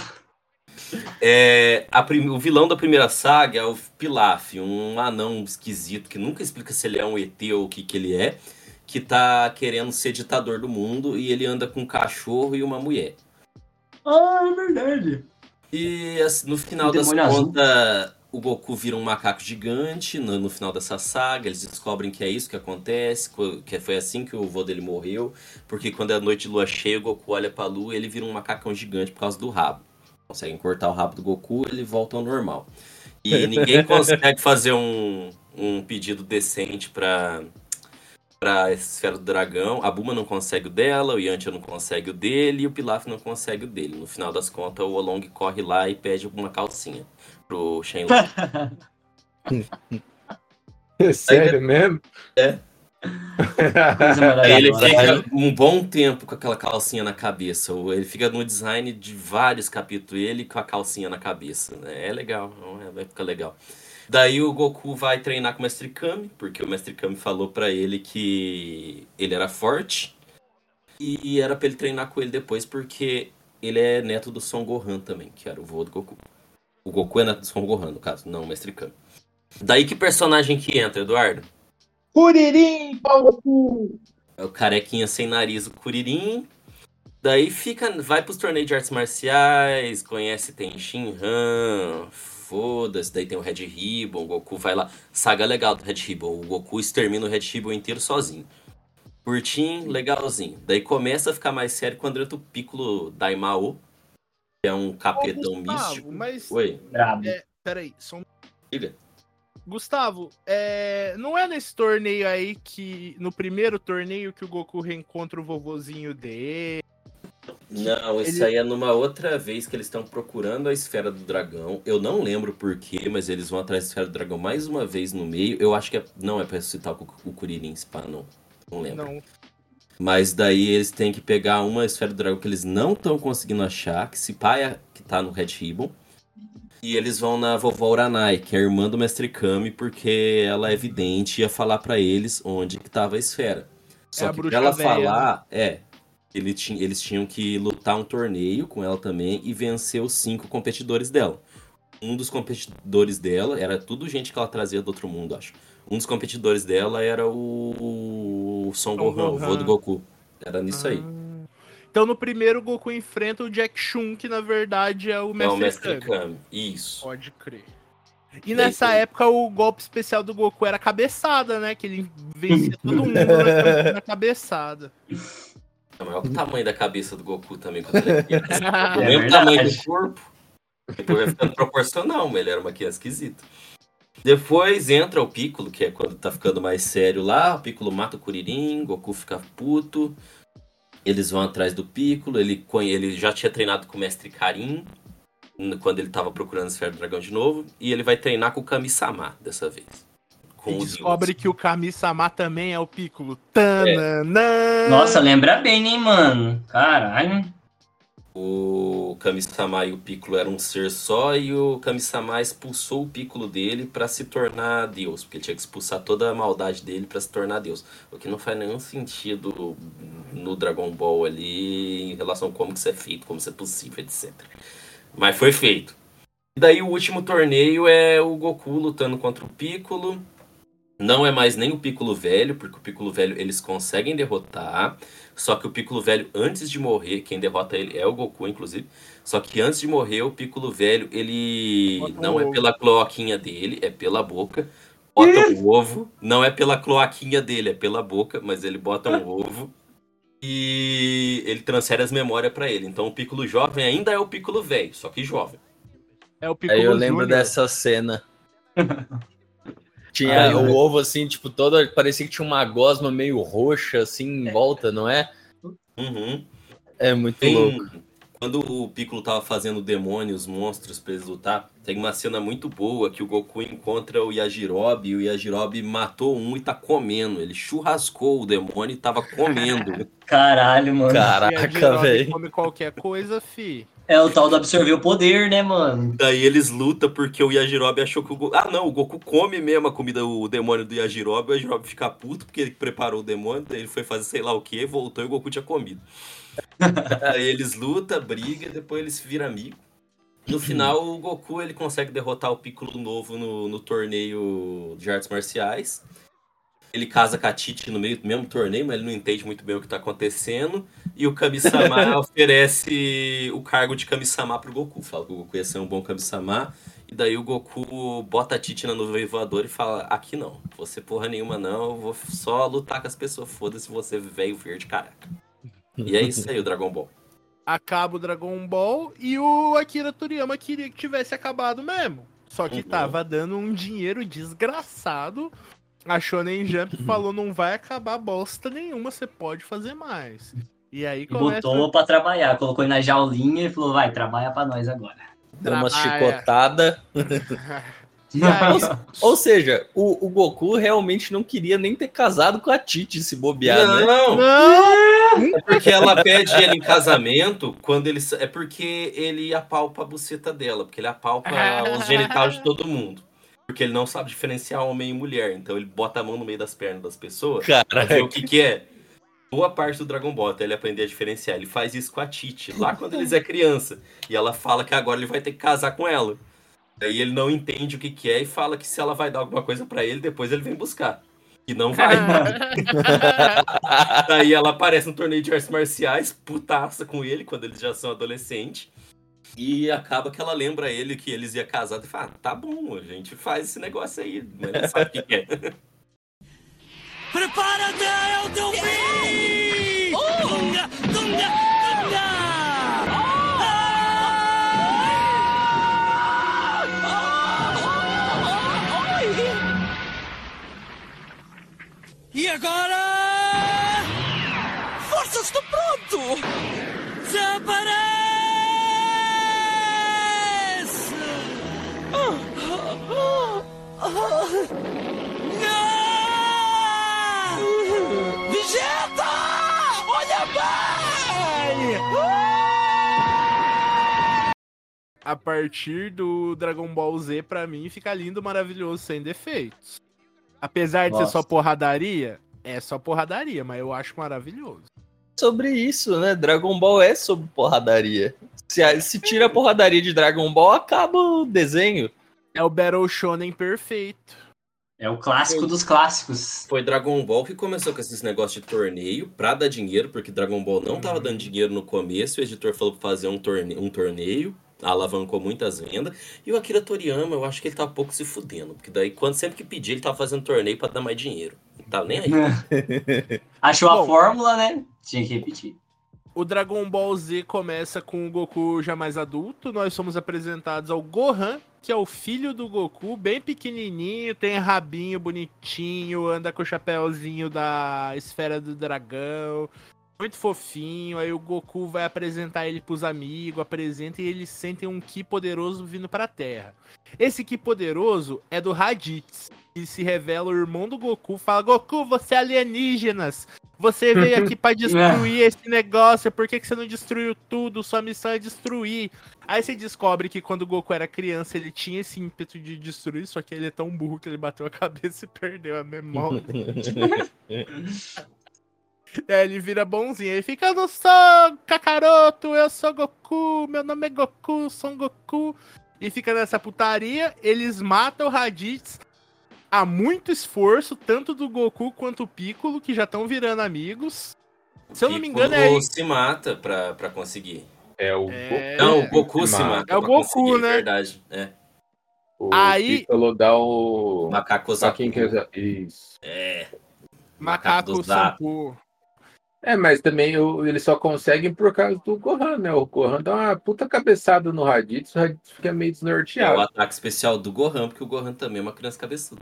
O vilão da primeira saga é o Pilaf, um anão esquisito que nunca explica se ele é um ET ou o que ele é, que tá querendo ser ditador do mundo e ele anda com um cachorro e uma mulher. Ah, é verdade. E assim, no final das contas, o Goku vira um macaco gigante no final dessa saga, eles descobrem que é isso que acontece, que foi assim que o vô dele morreu, porque quando é noite de lua cheia, o Goku olha pra lua e ele vira um macacão gigante por causa do rabo. Conseguem cortar o rabo do Goku, ele volta ao normal. E ninguém consegue fazer um pedido decente pra esfera do dragão. A Bulma não consegue o dela, o Yantia não consegue o dele e o Pilaf não consegue o dele. No final das contas, o Olong corre lá e pede uma calcinha pro Shenlong. Sério mesmo? É. Aí ele fica um bom tempo com aquela calcinha na cabeça. Ele fica no design de vários capítulos, ele com a calcinha na cabeça. É legal, vai ficar legal. Daí o Goku vai treinar com o Mestre Kami, porque o Mestre Kami falou pra ele que ele era forte. E era pra ele treinar com ele depois, porque ele é neto do Son Gohan também, que era o vô do Goku. O Goku é neto do Son Gohan, no caso, não o Mestre Kami. Daí que personagem que entra, Eduardo? Kuririn, pau no cu! É o carequinha sem nariz, o Kuririn. Daí vai pros torneios de artes marciais, conhece Ten Shinhan, foda-se. Daí tem o Red Ribbon, o Goku vai lá. Saga legal do Red Ribbon, o Goku extermina o Red Ribbon inteiro sozinho. Curtinho, legalzinho. Daí começa a ficar mais sério quando entra o Piccolo Daimao, que é um capetão místico. Mas... Oi. Peraí, só um... Diga. Gustavo, não é nesse torneio aí que... No primeiro torneio que o Goku reencontra o vovozinho dele... Não, isso aí é numa outra vez que eles estão procurando a esfera do dragão. Eu não lembro porquê, mas eles vão atrás da esfera do dragão mais uma vez no meio. Eu acho que não é pra ressuscitar o Kuririn, pá, não lembro. Não. Mas daí eles têm que pegar uma esfera do dragão que eles não estão conseguindo achar, que se pá é que tá no Red Ribbon. E eles vão na vovó Uranai, que é a irmã do Mestre Kami, porque ela é evidente e ia falar pra eles onde que tava a esfera. Só a que bruxa pra ela véia, falar, eles tinham que lutar um torneio com ela também e vencer os 5 competidores dela. Um dos competidores dela, era tudo gente que ela trazia do outro mundo, acho. Um dos competidores dela era o Son Gohan, o vô do Goku. Era nisso aí. Então no primeiro o Goku enfrenta o Jack Chun, que na verdade é o É o Mestre Mestre Kami. Kami, isso. Pode crer. E nessa época o golpe especial do Goku era cabeçada, né? Que ele vencia todo mundo na cabeçada. Mas olha o tamanho da cabeça do Goku também quando ele é criança. O É mesmo verdade. tamanho do corpo. Depois vai ficando proporcional, mas ele era uma criança esquisita. Depois entra o Piccolo, que é quando tá ficando mais sério lá. O Piccolo mata o Kuririn, Goku fica puto. Eles vão atrás do Piccolo. Ele já tinha treinado com o Mestre Karin quando ele tava procurando a Esfera do Dragão de novo. E ele vai treinar com o Kami-sama dessa vez. Com E o descobre Deus. que o Kami-sama também é o Piccolo. Tananã! Nossa, lembra bem, hein, mano? Caralho. O Kami-sama e o Piccolo eram um ser só e o Kami-sama expulsou o Piccolo dele pra se tornar Deus, porque ele tinha que expulsar toda a maldade dele pra se tornar Deus. O que não faz nenhum sentido no Dragon Ball ali em relação a como que isso é feito, como isso é possível, etc. Mas foi feito. E daí o último torneio é o Goku lutando contra o Piccolo. Não é mais nem o Piccolo velho, porque o Piccolo velho eles conseguem derrotar. Só que o Piccolo velho, antes de morrer, quem derrota ele é o Goku, inclusive. Só que antes de morrer, o Piccolo velho, ele Bota um não é ovo. pela cloaquinha dele, é pela boca. Bota um ovo. Não é pela cloaquinha dele, é pela boca, mas ele bota um ovo. E ele transfere as memórias pra ele. Então o Piccolo jovem ainda é o Piccolo velho, só que jovem. É o Piccolo Aí eu lembro Júnior. dessa cena. Tinha o ovo assim, tipo, todo. Parecia que tinha uma gosma meio roxa assim em volta, não é? Uhum. É muito Tem, louco. quando o Piccolo tava fazendo o demônio, os monstros pra eles lutar, tem uma cena muito boa que o Goku encontra o Yajirobe e o Yajirobe matou um e tá comendo. Ele churrascou o demônio e tava comendo. Caralho, mano. E a Caraca, Jirobe velho. come qualquer coisa, fi. É o tal do absorver o poder, né, mano? Daí eles lutam porque o Yajirobe achou que o Goku... Ah, não, o Goku come mesmo a comida, o demônio do Yajirobe, o Yajirobe fica puto porque ele preparou o demônio, daí ele foi fazer sei lá o que, voltou e o Goku tinha comido. Aí eles lutam, brigam, depois eles viram amigos. No final, o Goku ele consegue derrotar o Piccolo novo no torneio de artes marciais. Ele casa com a Titi no meio do mesmo torneio, mas ele não entende muito bem o que tá acontecendo. E o Kami-sama oferece o cargo de Kami-sama pro Goku. Fala que o Goku ia ser um bom Kami-sama. E daí o Goku bota a Titi na nuvem voadora e fala: aqui não, você porra nenhuma não, eu vou só lutar com as pessoas, foda-se você velho verde careca. E é isso aí o Dragon Ball. Acaba o Dragon Ball e o Akira Toriyama queria que tivesse acabado mesmo. Só que tava dando um dinheiro desgraçado. A Shonen Jump falou, não vai acabar bosta nenhuma, você pode fazer mais. E aí E começa... botou pra trabalhar. Colocou ele na jaulinha e falou, vai, trabalha pra nós agora. Deu uma Trabalha. chicotada. E aí, Ou seja, o Goku realmente não queria nem ter casado com a Titi se bobear, né? Não, não! é porque ela pede ele em casamento quando ele. É porque ele apalpa a buceta dela, porque ele apalpa os genitais de todo mundo. Porque ele não sabe diferenciar homem e mulher. Então ele bota a mão no meio das pernas das pessoas pra ver o que é. Boa parte do Dragon Ball até ele aprender a diferenciar. Ele faz isso com a Titi, lá quando eles é criança. E ela fala que agora ele vai ter que casar com ela. Aí ele não entende o que é e fala que se ela vai dar alguma coisa pra ele, depois ele vem buscar. E não vai. Daí ela aparece no torneio de artes marciais, putaça com ele, quando eles já são adolescentes. E acaba que ela lembra ele que eles iam casar. E fala, tá bom, a gente faz esse negócio aí. Mas não sabe o que é. Prepara-te, é o teu fim! Gunga, gunga, gunga! E agora? Força, estou pronto! Desapareça! Vegeta! Olha bem! A partir do Dragon Ball Z, pra mim, fica lindo, maravilhoso, sem defeitos. Apesar de ser só porradaria, é só porradaria, mas eu acho maravilhoso. Sobre isso, né? Dragon Ball é sobre porradaria. Se tira a porradaria de Dragon Ball, acaba o desenho. É o Battle Shonen perfeito. É o clássico dos clássicos. Foi Dragon Ball que começou com esses negócios de torneio pra dar dinheiro, porque Dragon Ball não tava dando dinheiro no começo, o editor falou pra fazer um torneio, alavancou muitas vendas, e o Akira Toriyama, eu acho que ele tava pouco se fudendo, porque daí sempre que pedia ele tava fazendo torneio pra dar mais dinheiro. Não tava nem aí. Achou a Bom, fórmula, né? Tinha que repetir. O Dragon Ball Z começa com o Goku já mais adulto. Nós somos apresentados ao Gohan, que é o filho do Goku, bem pequenininho, tem rabinho bonitinho, anda com o chapéuzinho da esfera do dragão, muito fofinho. Aí o Goku vai apresentar ele pros amigos, apresenta e eles sentem um Ki poderoso vindo pra Terra. Esse Ki poderoso é do Raditz, que se revela o irmão do Goku, fala: Goku, você é alienígenas! Você veio aqui pra destruir esse negócio, por que você não destruiu tudo? Sua missão é destruir. Aí você descobre que quando o Goku era criança, ele tinha esse ímpeto de destruir, só que ele é tão burro que ele bateu a cabeça e perdeu a memória. Aí ele vira bonzinho, ele fica: eu não sou Kakaroto, eu sou Goku, meu nome é Goku, sou um Goku. E fica nessa putaria, eles matam o Raditz. Há muito esforço, tanto do Goku quanto o Piccolo, que já estão virando amigos. Se eu não me engano, O se mata pra conseguir. É o Goku. Não, o Goku se mata. É o Goku, né? Verdade, O Aí- Piccolo dá o... Macaco Pra quem Zapu. quer... Isso. Macaco do Zap. Sampu. É, mas também eles só conseguem por causa do Gohan, né? O Gohan dá uma puta cabeçada no Raditz, o Raditz fica meio É o desnorteado. ataque especial do Gohan, porque o Gohan também é uma criança cabeçuda.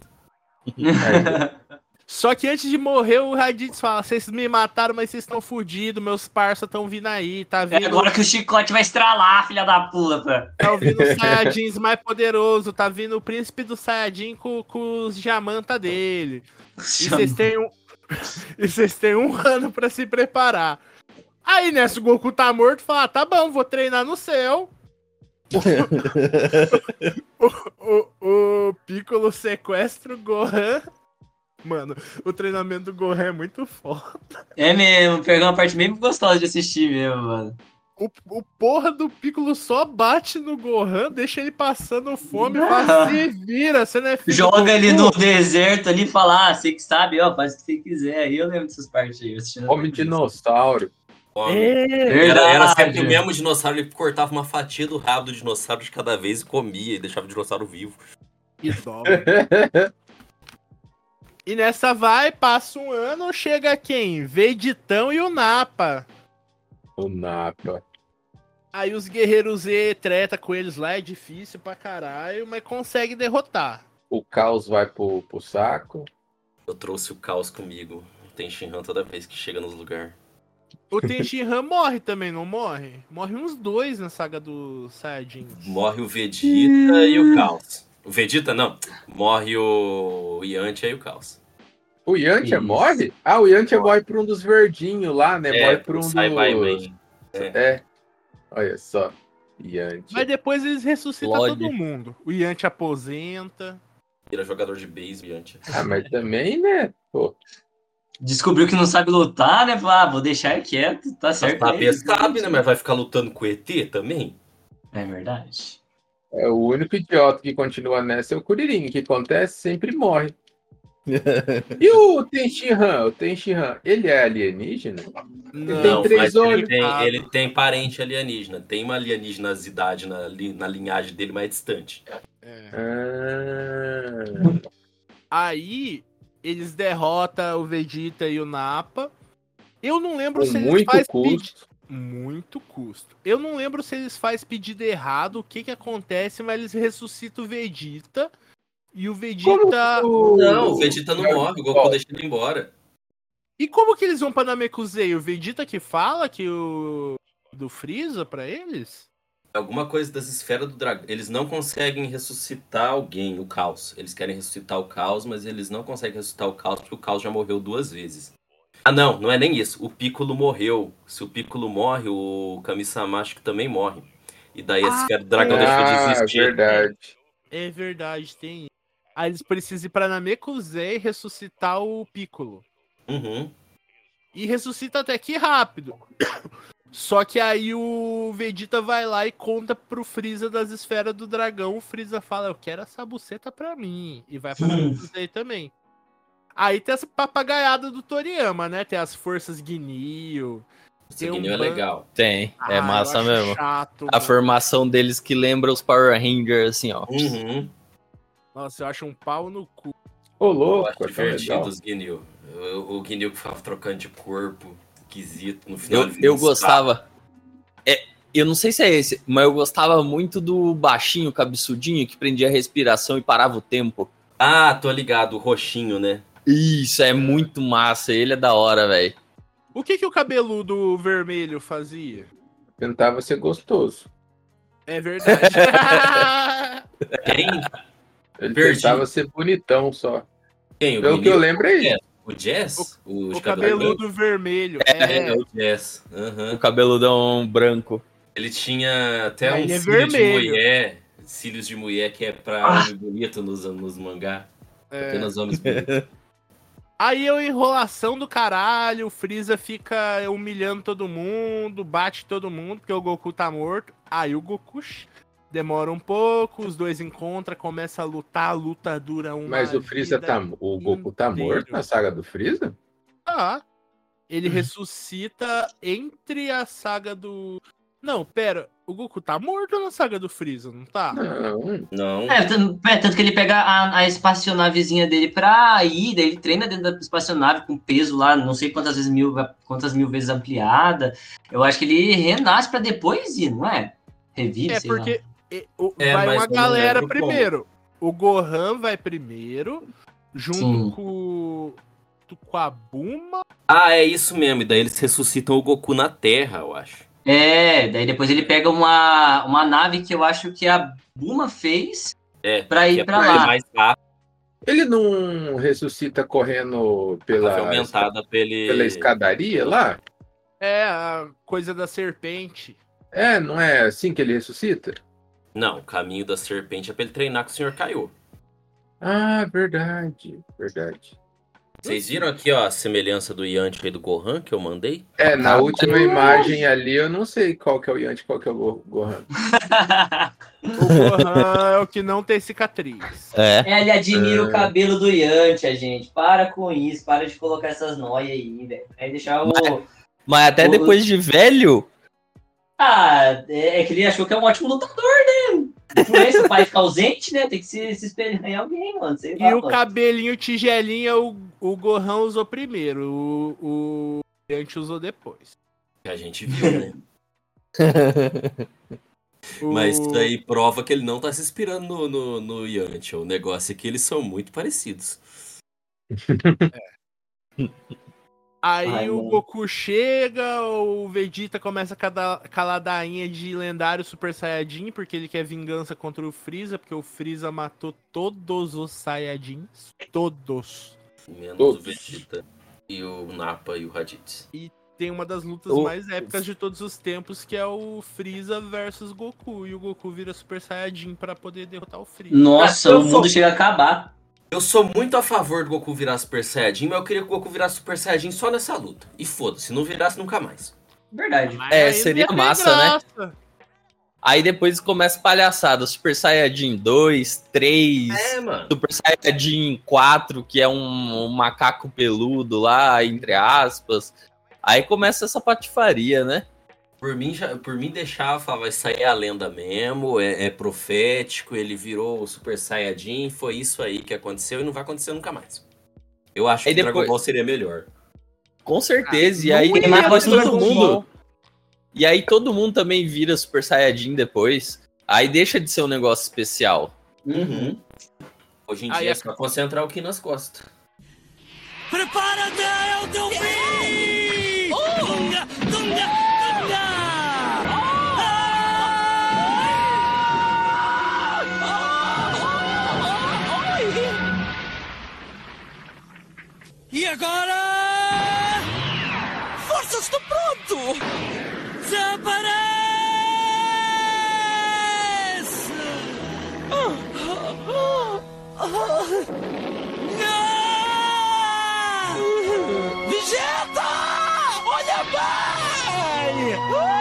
Só que antes de morrer, o Raditz fala: vocês me mataram, mas vocês estão fudidos, meus parça estão vindo aí, tá É vindo, agora que o chicote vai estralar, filha da puta. tá vindo os Saiyajins mais poderosos, tá vindo o príncipe do Saiyajin com os diamantes dele. E vocês têm e vocês têm um ano pra se preparar. Aí, nessa, o Goku tá morto e fala: tá bom, vou treinar no céu. O Piccolo sequestra o Gohan. Mano, o treinamento do Gohan é muito foda. É mesmo, pegou uma parte bem gostosa de assistir mesmo, mano. O porra do Piccolo só bate no Gohan, deixa ele passando fome, fala: se vira, você não é filho do Joga ele no Goku. deserto ali e fala: você que sabe, ó, faz o que você quiser. Aí eu lembro dessas partes aí. assistindo Homem dinossauro. Era sempre o Verdade. mesmo dinossauro, ele cortava uma fatia do rabo do dinossauro de cada vez e comia, e deixava o dinossauro vivo. Que dó. E nessa passa um ano, chega quem? Vegetão e o Nappa. O Nappa. Aí os guerreiros Z treta com eles lá, é difícil pra caralho, mas consegue derrotar. O Caos vai pro saco. Eu trouxe o caos comigo. Tem Shinran toda vez que chega nos lugares. O Tenshinhan morre também, não morre? Morre uns 2 na saga do Saiyajin. Morre o Vegeta e o Caos. O Vegeta não. Morre o Yantia e o Caos. O Yantia Isso. morre? Ah, o Yantia morre por um dos verdinhos lá, né? Morre por um dos... Sai-By-Man. Olha só. Yantia. Mas depois eles ressuscitam Lorde. todo mundo. O Yantia aposenta. Vira jogador de base, Yantia. Ah, mas também, né? Pô, Descobriu que não sabe lutar, né? Falou: vou deixar quieto, tá certo. Saber sabe, né? Mas vai ficar lutando com o ET também? É verdade. é o único idiota que continua nessa é o Kuririn, que acontece, sempre morre. E o Tenshinhan? O Tenshinhan, ele é alienígena? Não, tem três mas olhos. ele tem parente alienígena. Tem uma alienígenasidade na linhagem dele mais distante. Ah, Aí eles derrotam o Vegeta e o Nappa. Eu não lembro com se eles muito fazem custo. muito custo. Eu não lembro se eles fazem pedido errado, o que acontece, mas eles ressuscitam o Vegeta. E o Vegeta... Não, o Vegeta não morre, o Goku deixa ele embora. E como que eles vão pra Namekusei? O Vegeta que fala que o do Freeza pra eles? Alguma coisa das esferas do dragão. Eles não conseguem ressuscitar alguém, o Caos. Eles querem ressuscitar o Caos, mas eles não conseguem ressuscitar o Caos porque o Caos já morreu 2 vezes. Ah, não é nem isso. O Piccolo morreu. Se o Piccolo morre, o Kami-sama acho que também morre. E daí a esfera do dragão deixou de existir. Verdade. É verdade, tem. Aí eles precisam ir pra Namekusei e ressuscitar o Piccolo. Uhum. E ressuscita até que rápido. Só que aí o Vegeta vai lá e conta pro Freeza das esferas do dragão. O Freeza fala, eu quero essa buceta pra mim. E vai pra Namekusei também. Aí tem essa papagaiada do Toriyama, né? Tem as forças Ginyu. Esse Ginyu é legal. Tem, é massa eu acho mesmo. chato, A mano. formação deles que lembra os Power Rangers, assim, ó. Uhum. Nossa, eu acho um pau no cu. Ô, Eu louco, acho é tão divertido legal. os Ginyu. O Ginyu que ficava trocando de corpo, esquisito. No final Eu gostava. Eu não sei se é esse, mas eu gostava muito do baixinho, cabeçudinho, que prendia a respiração e parava o tempo. Ah, tô ligado, o roxinho, né? Isso, é muito massa. Ele é da hora, velho. O que o cabeludo vermelho fazia? Tentava ser gostoso. É verdade. Quem? Ele Perdi. tentava ser bonitão só. Quem? O Pelo que eu Ginyu? lembro é isso. O Jazz? O de O cabelo branco? cabeludo vermelho. É, o Jazz. Aham. O cabeludão branco. Ele tinha até Mas um ele é cílio de vermelho. mulher. Cílios de mulher que é pra homem bonito nos mangá. É. Apenas homens bonitos. Aí a enrolação do caralho, o Freeza fica humilhando todo mundo, bate todo mundo, porque o Goku tá morto. Aí o Goku demora um pouco, os dois encontram, começa a lutar, a luta dura uma Mas o Freeza vida tá. O Goku tá inteira. morto na saga do Freeza? Ah, ele ressuscita entre a saga do... Não, pera, o Goku tá morto na saga do Freeza, não tá? Não. Não. Tanto que ele pega a espaçonavezinha dele pra ir, daí ele treina dentro da espaçonave com peso lá, não sei quantas mil vezes ampliada. Eu acho que ele renasce pra depois ir, não é? Revive, É sei lá. porque É, vai mas uma eu não galera lembro como. primeiro. O Gohan vai primeiro, junto Sim. com a Bulma. Ah, é isso mesmo. E daí eles ressuscitam o Goku na Terra, eu acho. É, daí depois ele pega uma nave que eu acho que a Bulma fez É. pra ir que é pra pra ir lá. mais rápido, Ele não ressuscita correndo pela aumentada pela escadaria lá? É, a coisa da serpente. É, não é assim que ele ressuscita? Não, o caminho da serpente é pra ele treinar com o Sr. Kaiô. Ah, verdade. Verdade. Vocês viram aqui, ó, a semelhança do Yanti e do Gohan que eu mandei? É, na última imagem ali, eu não sei qual que é o Yanti e qual que é o Gohan. O Gohan é o que não tem cicatriz. É. Ele admira o cabelo do Yantia, gente. Para com isso, para de colocar essas noias aí, velho. Aí deixar o. Mas até depois de velho, Ah, é que ele achou que é um ótimo lutador, né? Não é seu pai ficar ausente, né? Tem que se espelhar em alguém, mano. Sei lá, E o mano. cabelinho tigelinha o Gohan usou primeiro, o Yanti usou depois. Que a gente viu, né? O- Mas isso aí prova que ele não tá se inspirando no Yanti. O negócio é que eles são muito parecidos. Aí Ai, o mano. Goku chega, o Vegeta começa com a ladainha de lendário Super Saiyajin, porque ele quer vingança contra o Freeza, porque o Freeza matou todos os Saiyajins. Todos. Menos Todos. o Vegeta e o Nappa e o Raditz. Tem uma das lutas O- mais épicas de todos os tempos, que é o Freeza versus Goku. E o Goku vira Super Saiyajin pra poder derrotar o Freeza. Nossa, Eu o sou- mundo chega a acabar. Eu sou muito a favor do Goku virar Super Saiyajin, mas eu queria que o Goku virasse Super Saiyajin só nessa luta. E foda-se, não virasse nunca mais. Verdade. Mas É, aí seria não ia ter massa, né? graça. aí depois começa a palhaçada. Super Saiyajin 2, 3, mano. Super Saiyajin 4, que é um macaco peludo lá, entre aspas. Aí começa essa patifaria, né? Por mim deixava, falava, isso aí é a lenda mesmo, é profético, ele virou o Super Saiyajin, foi isso aí que aconteceu e não vai acontecer nunca mais. Eu acho Aí que o depois- Dragon Ball seria melhor. Com certeza. E Não aí ia depois ter todo Dragon mundo. Ball. E aí todo mundo também vira Super Saiyajin depois. Aí deixa de ser um negócio especial. Uhum. Hoje em Aí dia é a- só concentrar o que nas costas. Prepara-te, é o teu fim! Gunga, gunga, gunga! E agora? Forças do pronto! Desaparece! Não! Vegeta! Olha bem!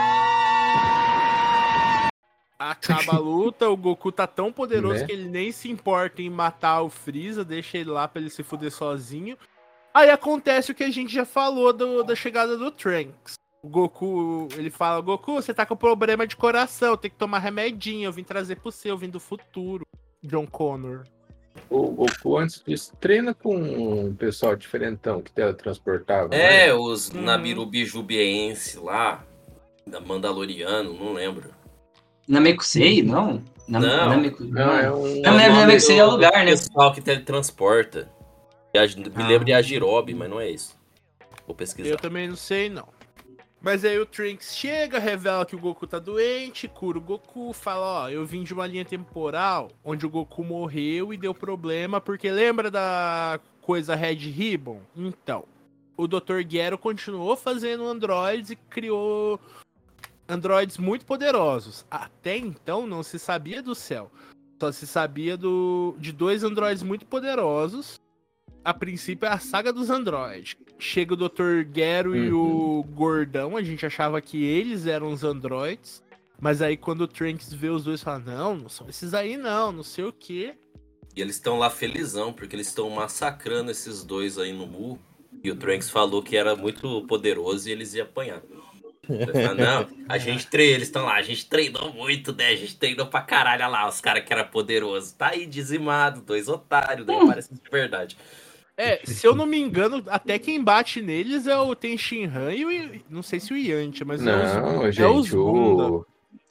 Acaba a luta, o Goku tá tão poderoso Né? que ele nem se importa em matar o Freeza, deixa ele lá pra ele se fuder sozinho. Aí acontece o que a gente já falou da chegada do Trunks. O Goku, ele fala, Goku, você tá com problema de coração, tem que tomar remedinho, eu vim trazer pro seu, eu vim do futuro, John Connor. O Goku, antes disso, treina com um pessoal diferentão que teletransportava. né? Os Nabirubi Jubiense lá, da Mandaloriano, não lembro. Namekusei, não? Não. Não, é um. Namekusei é o lugar, né? pessoal que teletransporta. Me lembro de Agirobe, mas não é isso. Vou pesquisar. Eu também não sei, não. Mas aí o Trunks chega, revela que o Goku tá doente, cura o Goku, fala, ó, eu vim de uma linha temporal onde o Goku morreu e deu problema, porque lembra da coisa Red Ribbon? Então, o Dr. Gero continuou fazendo androids e criou androids muito poderosos. Até então não se sabia do céu. Só se sabia de dois androids muito poderosos. A princípio é a saga dos androides. Chega o Dr. Gero e o Gordão, a gente achava que eles eram os androids. Mas aí quando o Trunks vê os dois, fala, não são esses aí não sei o quê. E eles estão lá felizão, porque eles estão massacrando esses dois aí no Mu. E o Trunks falou que era muito poderoso e eles iam apanhar. Não, eles estão lá, a gente treinou muito, né? A gente treinou pra caralho, olha lá, os caras que eram poderosos. Tá aí dizimado, dois otários, daí parece de verdade. Se eu não me engano, até quem bate neles é o Ten Shinhan e o... Não sei se o Yantia, mas Não, é os gente, bunda.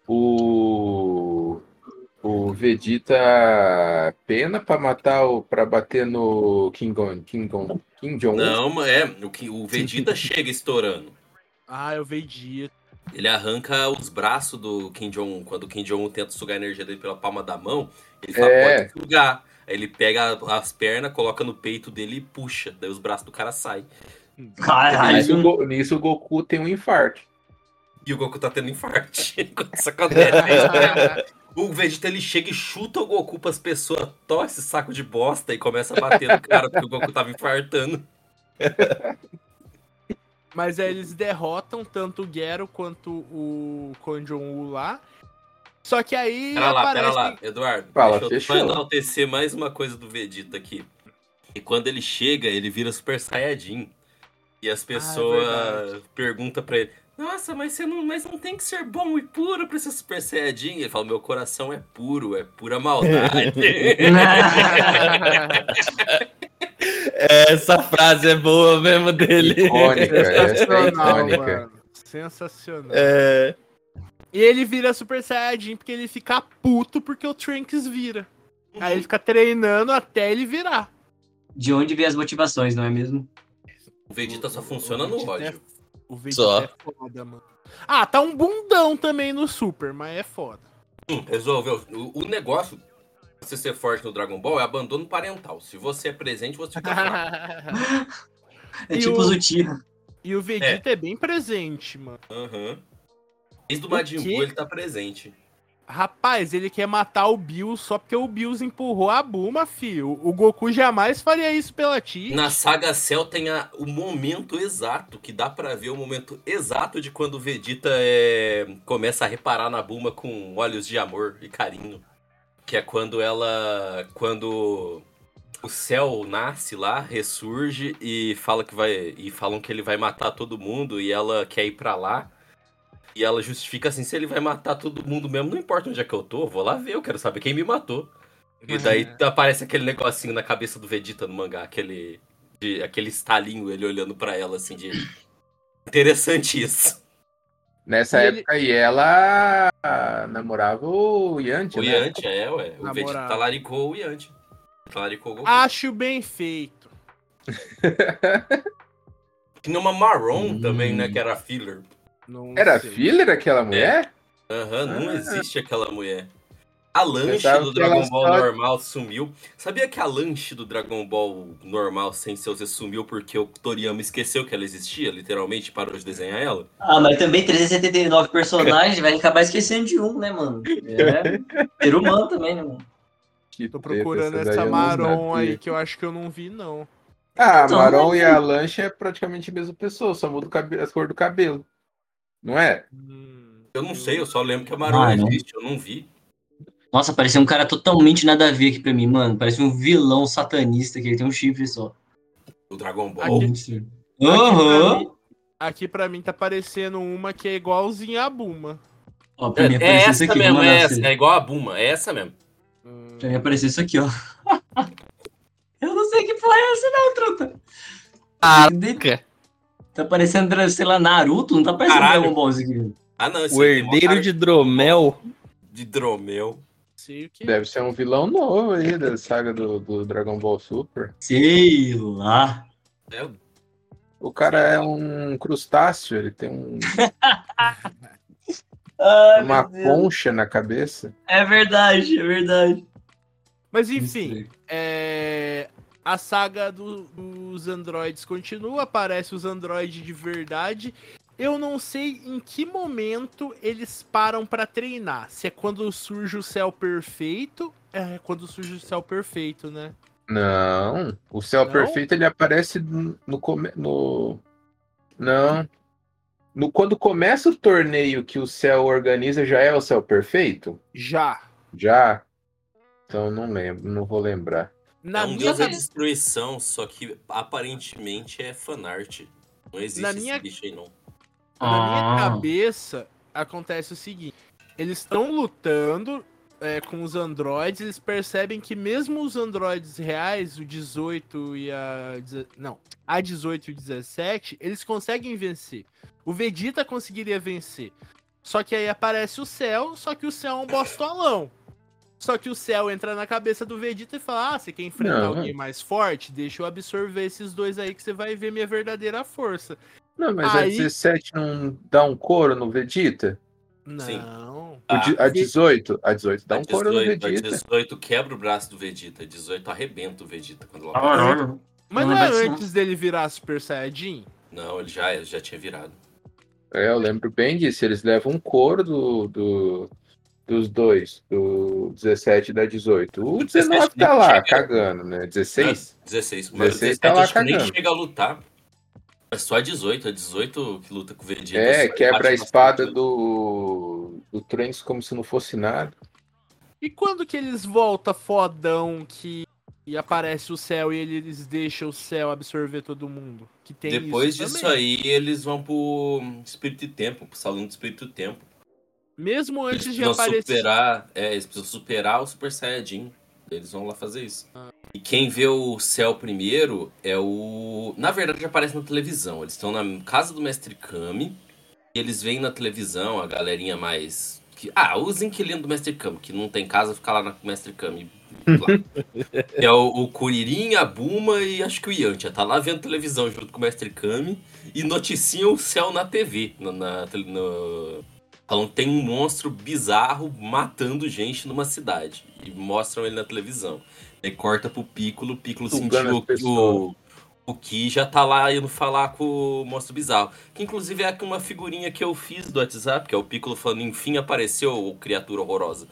o Vegeta pena pra matar pra bater no Kim Jong-un. Não, o Vegeta chega estourando. Ah, eu Vegeta. Ele arranca os braços do Kim Jong-un. Quando o Kim Jong-un tenta sugar a energia dele pela palma da mão, ele fala, pode sugar. Aí ele pega as pernas, coloca no peito dele e puxa. Daí os braços do cara saem. Caralho. Nisso o Goku tem um infarto. E o Goku tá tendo infarto. Isso acontece. O Vegeta, ele chega e chuta o Goku pras pessoas, tosse esse saco de bosta e começa a bater no cara, porque o Goku tava infartando. Mas aí eles derrotam tanto o Gero quanto o Kon Jong-un lá. Só que aí Pera lá, Eduardo. Fala, deixa eu fechou. só enaltecer mais uma coisa do Vegeta aqui. E quando ele chega, ele vira Super Saiyajin. E as pessoas perguntam pra ele, nossa, mas não tem que ser bom e puro pra ser Super Saiyajin. Ele fala, meu coração é puro, é pura maldade. Essa frase é boa mesmo dele. Icônica, essa é Sensacional, icônica. mano. Sensacional. É. E ele vira Super Saiyajin porque ele fica puto porque o Trunks vira. Aí ele fica treinando até ele virar. De onde vem as motivações, não é mesmo? O Vegeta só funciona no ódio. O Vegeta Só. é foda, mano. Ah, tá um bundão também no Super, mas é foda. Resolveu. O negócio, pra você ser forte no Dragon Ball, é abandono parental. Se você é presente, você fica fraco. É E tipo o- os Uchiha. E o Vegeta é bem presente, mano. Uhum. Desde o Majin quê? Buu, ele tá presente. Rapaz, ele quer matar o Bills só porque o Bills empurrou a Bulma, filho. O Goku jamais faria isso pela Tia. Na saga Cell tem o momento exato, que dá pra ver o momento exato de quando o Vegeta começa a reparar na Bulma com olhos de amor e carinho. Que é quando o Cell nasce lá, ressurge e falam que ele vai matar todo mundo e ela quer ir pra lá. E ela justifica assim, se ele vai matar todo mundo mesmo, não importa onde é que eu tô, vou lá ver, eu quero saber quem me matou. E daí aparece aquele negocinho na cabeça do Vegeta no mangá, aquele estalinho, ele olhando pra ela assim de... Interessante isso. Nessa E ele- época aí ela namorava o Yantia, O né? Yantia, O Na Vegeta moral. talaricou o Yantia. Talaricou o Goku. Acho bem feito. Tinha uma Marron também, né, que era filler. Não Era sei. filler aquela mulher? Aham, não Ah. existe aquela mulher. A lanche Pensava do que ela Dragon Ball só- normal sumiu. Sabia que a lanche do Dragon Ball normal sem seu Z sumiu porque o Toriyama esqueceu que ela existia, literalmente parou de desenhar ela? Ah, mas também 379 personagens, vai acabar esquecendo de um, né, mano? É ser humano também, né, mano? Que Tô treta, procurando essa daí essa eu não Maron aí sabia. que eu acho que eu não vi, não. Ah, a Então, Maron né? e a Lanche é praticamente a mesma pessoa, só muda as cores do cabelo. Não é? Eu não sei, eu só lembro que a Maron Ah, não. existe, eu não vi. Nossa, parecia um cara totalmente nada a ver aqui pra mim, mano. Parece um vilão satanista que ele tem um chifre só. O Dragon Ball. Aqui- Muito estranho. Aqui pra, Aham. mim, aqui pra mim tá parecendo uma que é igualzinha a Buma. Ó, pra mim É apareceu isso essa aqui, mesmo, vamos é mandar essa. você. É igual a Buma, é essa mesmo. Pra mim apareceu isso aqui, ó. Eu não sei que porra é essa não, truta. Caraca. Tá parecendo, sei lá, Naruto? Não tá parecendo Caralho. Dragon Ball isso aqui. Ah, não, esse O aí tem mó herdeiro cara de Dromel. de Dromel. Sei o que. Deve ser um vilão novo aí da saga do Dragon Ball Super. Sei lá. É, O cara é um crustáceo, ele tem Ai, uma meu Deus. concha na cabeça. É verdade, é verdade. Mas enfim, a saga dos androides continua, aparece os androides de verdade. Eu não sei em que momento eles param pra treinar. Se é quando surge o céu perfeito. É quando surge o céu perfeito, né? Não, o céu Não? perfeito ele aparece não. Quando começa o torneio que o céu organiza, já é o céu perfeito? Já. Já? Então não lembro, não vou lembrar. Na é um minha deus da cabeça. destruição, só que aparentemente é fanart. Não existe Na esse minha- bicho aí, não. Na minha cabeça, acontece o seguinte: eles estão lutando com os androides, eles percebem que mesmo os androides reais, o 18 e a 18 e o 17, eles conseguem vencer. O Vegeta conseguiria vencer. Só que aí aparece o Cell, só que o Cell é um bostolão. Só que o Cell entra na cabeça do Vegeta e fala: ah, você quer enfrentar Não. alguém mais forte? Deixa eu absorver esses dois aí que você vai ver minha verdadeira força. Não, mas Aí- a 17 não dá um couro no Vegeta? Sim. Não. A 18? A 18 dá A um couro no 18, a Vegeta. 18 quebra o braço do Vegeta, a 18 arrebenta o Vegeta quando ela Caralho. Mas Não não é lembro disso, não. antes dele virar Super Saiyajin? Não, ele já tinha virado. Eu lembro bem disso. Eles levam um couro dos dois, do 17 e da 18. O 19 tá nem lá, chega. cagando, né? 16? 16. Mas 16 o 17 tá lá acho que nem cagando. chega a lutar. É só a 18. A 18 que luta com o Vegeta. É, só quebra a bate espada bastante. do Trunks como se não fosse nada. E quando que eles voltam fodão e aparece o céu e eles deixam o céu absorver todo mundo? Que tem Depois isso disso também. aí, eles vão pro Espírito e Tempo, pro Salão do Espírito e Tempo. Mesmo Eles antes de precisam aparecer. superar. Eles precisam superar o Super Saiyajin. Eles vão lá fazer isso. E quem vê o céu primeiro é o. Na verdade, aparece na televisão. Eles estão na casa do Mestre Kami. E eles veem na televisão a galerinha mais. Os inquilinos do Mestre Kami, que não tem casa, fica lá na Mestre Kami. Lá. É o Kuririn, a Buma e acho que o Yantia. Tá lá vendo televisão junto com o Mestre Kami e noticiam o céu na TV. Falando que tem um monstro bizarro matando gente numa cidade. E mostram ele na televisão. Aí corta pro Piccolo, o Piccolo Sugando sentiu as pessoas. o Ki já tá lá indo falar com o monstro bizarro. Que inclusive é uma figurinha que eu fiz do WhatsApp, que é o Piccolo falando, enfim apareceu, ô criatura horrorosa.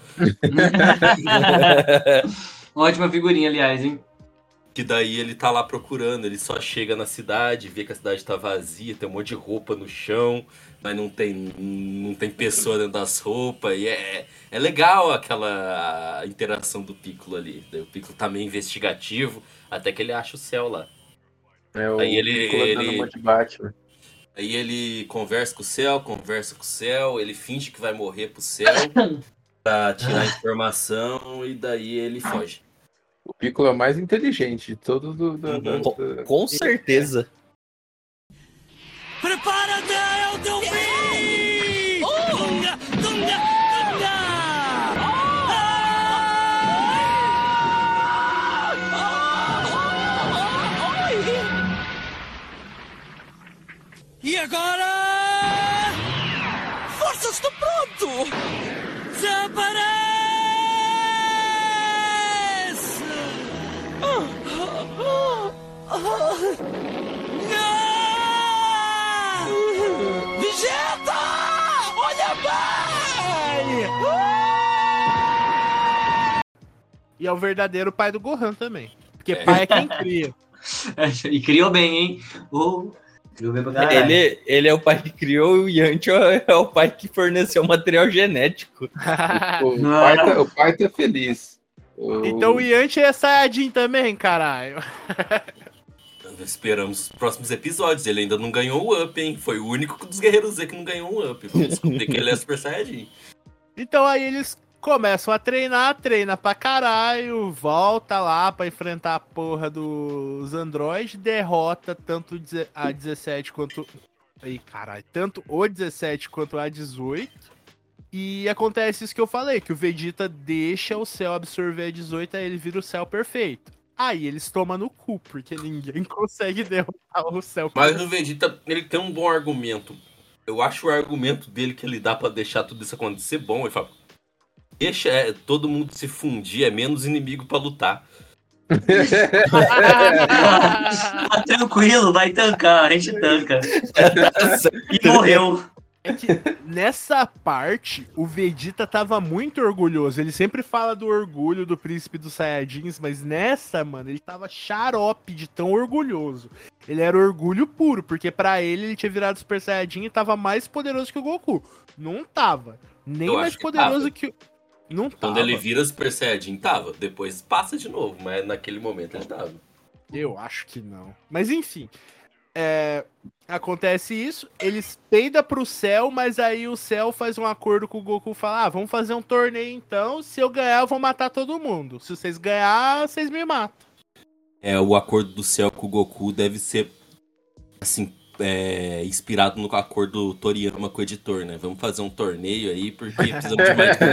Ótima figurinha, aliás, hein? Que daí ele tá lá procurando, ele só chega na cidade, vê que a cidade tá vazia, tem um monte de roupa no chão, mas não tem pessoa dentro das roupas, e é legal aquela interação do Piccolo ali. Daí o Piccolo tá meio investigativo, até que ele acha o céu lá. Aí ele- uma de Batman. Aí ele conversa com o céu, ele finge que vai morrer pro céu pra tirar informação, e daí ele foge. O Piccolo é o mais inteligente de todos Com certeza. Prepara-te, é o teu fim! Tunga, tunga, tunga! E agora? Força, estou pronto! Já parei! Vegeta! Olha bem! E é o verdadeiro pai do Gohan também. Porque pai é quem cria. E criou bem, hein? Criou bem pra caralho. Ele é o pai que criou e o Yanti é o pai que forneceu material genético. O pai tá feliz. Então o Yanti é Saiyajin também, caralho. Esperamos os próximos episódios. Ele ainda não ganhou o Up, hein? Foi o único dos Guerreiros Z que não ganhou um Up. Vamos descobrir que ele é Super Saiyajin. Então aí eles começam a treinar, treina pra caralho, volta lá pra enfrentar a porra dos androides, derrota tanto a 17 quanto... Aí, caralho, tanto o 17 quanto a 18. E acontece isso que eu falei, que o Vegeta deixa o Cell absorver a 18, aí ele vira o Cell perfeito. Aí eles tomam no cu, porque ninguém consegue derrotar o Cell perfeito. Mas o Vegeta, ele tem um bom argumento. Eu acho o argumento dele que ele dá pra deixar tudo isso acontecer bom. Ele fala, deixa todo mundo se fundir, é menos inimigo pra lutar. Tá tranquilo, vai tancar, a gente tanca. E morreu. É que nessa parte, o Vegeta tava muito orgulhoso. Ele sempre fala do orgulho do príncipe dos Saiyajins, mas nessa, mano, ele tava xarope de tão orgulhoso. Ele era orgulho puro, porque pra ele tinha virado Super Saiyajin e tava mais poderoso que o Goku. Não tava. Nem Eu mais acho que poderoso tava. que o... Não tava. Quando ele vira Super Saiyajin, tava. Depois passa de novo, mas naquele momento ele tava. Eu acho que não. Mas enfim. Acontece isso, eles peidam pro Cell, mas aí o Cell faz um acordo com o Goku, fala, vamos fazer um torneio então, se eu ganhar eu vou matar todo mundo, se vocês ganhar, vocês me matam. O acordo do Cell com o Goku deve ser, assim, inspirado no acordo do Toriyama com o editor, né? Vamos fazer um torneio aí, porque precisamos de mais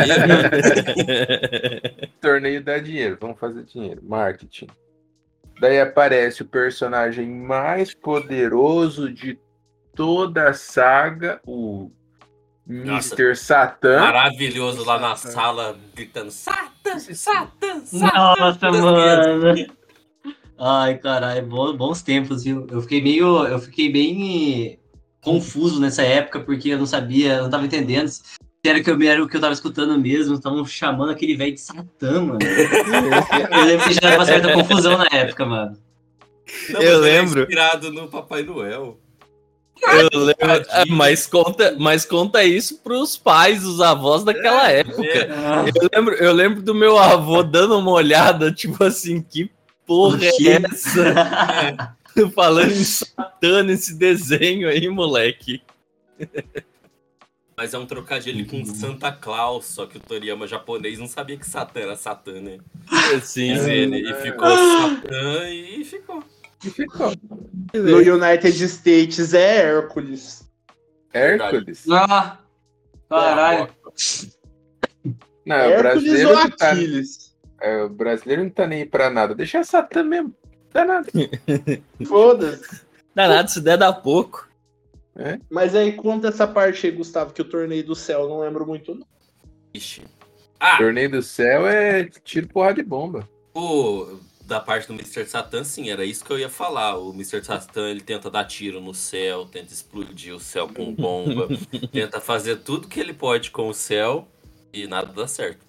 dinheiro. Torneio dá dinheiro, vamos fazer dinheiro, marketing. Daí aparece o personagem mais poderoso de toda a saga, o Nossa, Mr. Satan. Maravilhoso lá na sala, gritando Satan, Satan, Satan. Nossa, mano. Ai, caralho, bons tempos, viu? Eu fiquei bem confuso nessa época, porque eu não sabia, eu não tava entendendo se era o que eu tava escutando mesmo, estavam chamando aquele velho de Satã, mano. Eu lembro que já era uma certa confusão na época, mano. Não, Eu mas ele lembro. É inspirado no Papai Noel. Eu lembro, mas conta isso pros pais, os avós daquela época. Eu lembro do meu avô dando uma olhada, tipo assim, que porra é essa? Falando em Satã nesse desenho aí, moleque. Mas é um trocadilho com Santa Claus, só que o Toriyama japonês não sabia que Satã era Satã, né? Sim. E ficou Satã e ficou. No United States é Hércules. Hércules? Ah, caralho. Não, Hércules ou Aquiles? O brasileiro não tá nem aí pra nada. Deixa Satã mesmo. Dá nada. Foda-se. Danado, se der, dá pouco. Mas aí conta essa parte aí, Gustavo, que o torneio do céu eu não lembro muito, não. Ixi. Torneio do Céu é tiro, porra de bomba. Da parte do Mr. Satan, sim, era isso que eu ia falar. O Mr. Satan, ele tenta dar tiro no céu, tenta explodir o céu com bomba, tenta fazer tudo que ele pode com o céu e nada dá certo.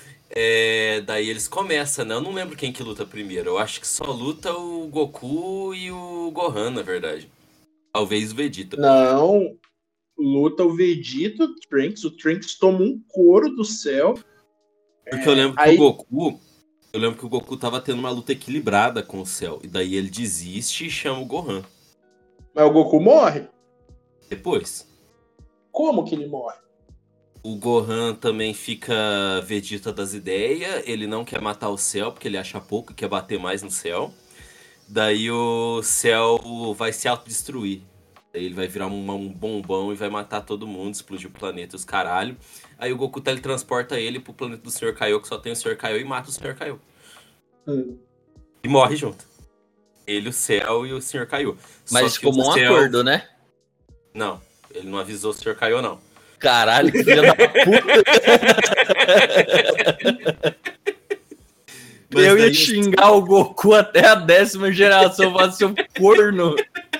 Daí eles começam, né? Eu não lembro quem que luta primeiro. Eu acho que só luta o Goku e o Gohan, na verdade. Talvez o Vegeta. Não, luta o Vegeta, o Trunks toma um couro do céu. Porque eu lembro aí... que o Goku tava tendo uma luta equilibrada com o céu. E daí ele desiste e chama o Gohan. Mas o Goku morre? Depois. Como que ele morre? O Gohan também fica Vegeta das ideias. Ele não quer matar o céu, porque ele acha pouco e quer bater mais no céu. Daí o céu vai se autodestruir. Daí ele vai virar um bombão e vai matar todo mundo, explodir o planeta e os caralho. Aí o Goku teletransporta ele pro planeta do Sr. Kaiô, que só tem o Sr. Kaiô, e mata o Sr. Kaiô. E morre junto. Ele, o céu e o Sr. Kaiô. Mas como um acordo, né? Não, ele não avisou o Sr. Kaiô, não. Caralho, que filha da puta. Mas eu ia daí- xingar o Goku até a 10ª geração, falar seu corno.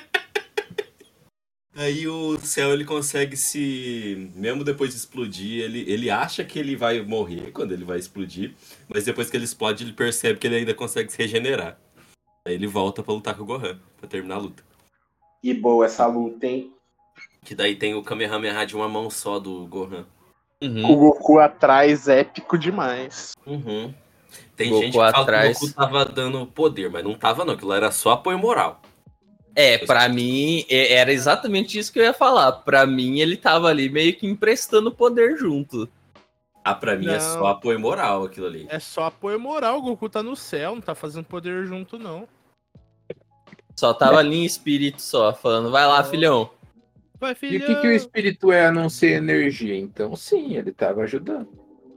Aí o Cell, ele consegue se... Mesmo depois de explodir, ele acha que ele vai morrer quando ele vai explodir. Mas depois que ele explode, ele percebe que ele ainda consegue se regenerar. Aí ele volta pra lutar com o Gohan, pra terminar a luta. E boa essa luta, hein? Que daí tem o Kamehameha de uma mão só do Gohan. O Goku atrás, épico demais. Uhum. Tem Goku gente que fala atrás. que o Goku tava dando poder, mas não tava não, aquilo era só apoio moral. Pra mim, era exatamente isso que eu ia falar. Pra mim, ele tava ali meio que emprestando poder junto. Ah, pra mim é Não. só apoio moral aquilo ali. É só apoio moral, o Goku tá no céu, não tá fazendo poder junto, não. Só tava ali em espírito só, falando, vai lá, filhão. Vai, E filhão. o que o espírito é a não ser energia? Então, sim, ele tava ajudando.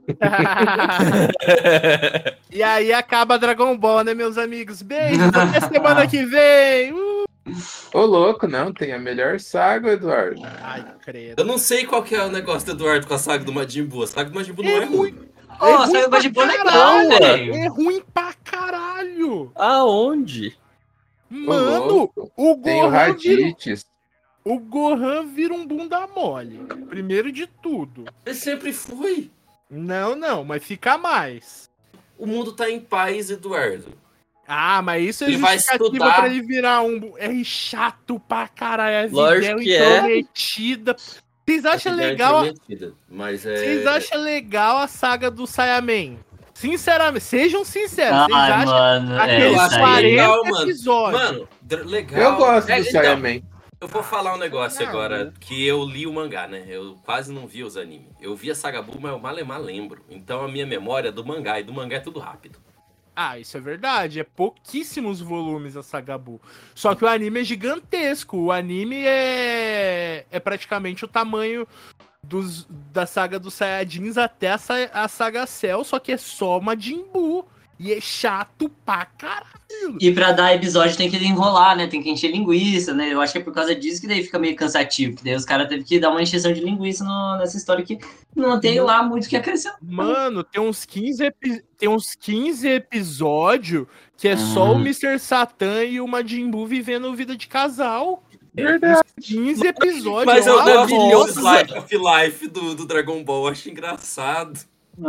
E aí acaba Dragon Ball, né, meus amigos? Beijo, até semana que vem! Ô, louco, não, tem a melhor saga, Eduardo. Ai, credo. Eu não sei qual que é o negócio do Eduardo com a saga do Majin Buu. A saga do Majin Buu não é ruim. Ó, saiu o Majin Buu legal, caralho, velho. É ruim pra caralho! Aonde? Ô, Mano, louco, o tem o Gohan Raditz. vira um bunda mole. Primeiro de tudo. Ele sempre foi. Não, mas fica mais. O mundo tá em paz, Eduardo. Ah, mas isso é Ele vai justificativa estudar. pra ele virar um... É chato pra caralho. Lógico É que é. intrometida. Vocês acham Essa ideia é legal... intrometida, mas é... Vocês acham legal a saga do Saiyaman? Sinceramente, sejam sinceros. Vocês Ai, acham mano, aqueles isso isso aí. 40 legal, mano. episódios? Mano, legal. Eu gosto do então, Saiyaman. Eu vou falar um negócio Não. agora, que eu li o mangá, né? Eu quase não vi os animes. Eu vi a Saga Buu, mas eu malemar lembro. Então a minha memória é do mangá, e do mangá é tudo rápido. Ah, isso é verdade. É pouquíssimos volumes a Saga Buu. Só que o anime é gigantesco. O anime é praticamente o tamanho da saga dos Saiyajins até a saga Cell, só que é só Majin Buu. E é chato pra caralho. E pra dar episódio tem que enrolar, né? Tem que encher linguiça, né? Eu acho que é por causa disso que daí fica meio cansativo. Que daí os caras teve que dar uma encheção de linguiça nessa história que não tem lá muito o que acrescentar. Mano, tem uns 15 episódios que é só o Mr. Satan e o Majin Buu vivendo vida de casal. Verdade. 15 episódios. Mas eu ó, gosto maravilhoso, do Slice of Life do Dragon Ball, eu acho engraçado.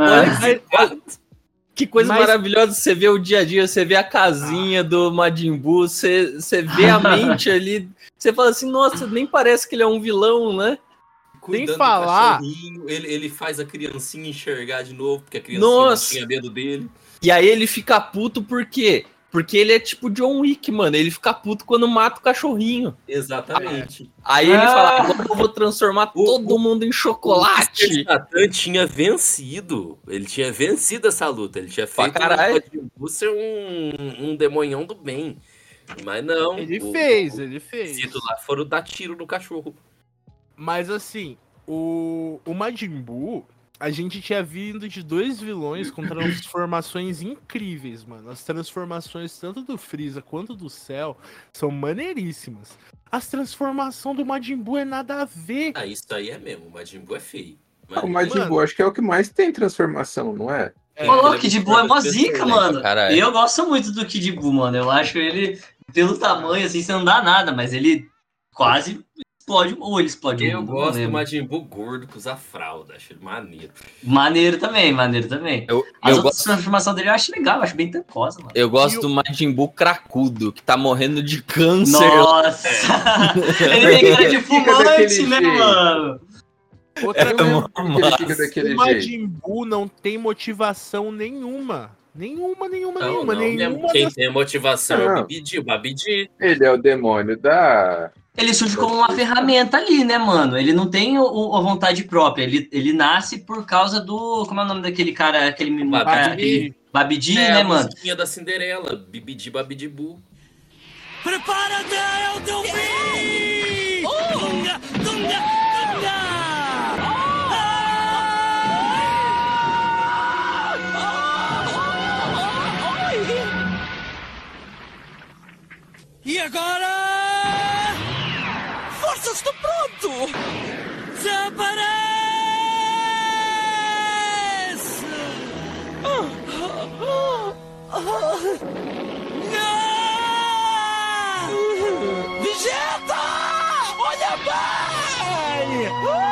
Que coisa Mas- maravilhosa, você vê o dia a dia, você vê a casinha do Majin Buu, você vê a mente ali, você fala assim, nossa, nem parece que ele é um vilão, né? Cuidando do falar. cachorrinho, ele faz a criancinha enxergar de novo, porque a criancinha Nossa. não tinha medo dele. E aí ele fica puto por quê? Porque ele é tipo John Wick, mano, ele fica puto quando mata o cachorrinho. Exatamente. Aí ele fala, agora eu vou transformar todo mundo em O chocolate. Satan tinha vencido. Ele tinha vencido essa luta. Ele tinha feito caralho. o Majin Buu ser um demonhão do bem. Mas não. Ele o fez. esquisito lá foram dar tiro no cachorro. Mas assim, o Majin Buu, a gente tinha vindo de 2 vilões com transformações incríveis, mano. As transformações tanto do Freeza quanto do Cell são maneiríssimas. As transformações do Majin Buu é nada a ver. Ah, isso aí é mesmo. O Majin Buu é feio. O Majin Mano. Buu acho que é o que mais tem transformação, não é? Ô, louco, ele Kid Buu é mó muito zica, perfeito, mano. caralho. E eu gosto muito do Kid Buu, mano. Eu acho ele, pelo tamanho, assim, você não dá nada, mas ele quase explode, ou ele explode o Eu mundo, não gosto do lembro. Majin Buu gordo que usa fralda. Acho ele maneiro. Maneiro também. Eu As outras gosto, transformações dele eu acho legal, eu acho bem tancosa, mano. eu gosto do Majin Buu cracudo, que tá morrendo de câncer. Nossa! Ele tem cara de Fica fumante, daquele né, jeito. mano? Outra Por que ele fica O daquele jeito? Majin Buu não tem motivação nenhuma. Nenhuma. Quem tem motivação é Não. o Babidi. O Babidi. Ele é o demônio da... Ele surge como uma ferramenta ali, né, mano? Ele não tem a vontade própria. Ele nasce por causa do... Como é o nome daquele cara? Aquele Babidi, né, a mano? musiquinha da Cinderela. Bibidi Babidi Buu. Prepara-te, é o teu fim! Gunga, gunga, gunga! E agora? Força, estou pronto! Desaparece! Vegeta! Olha bem!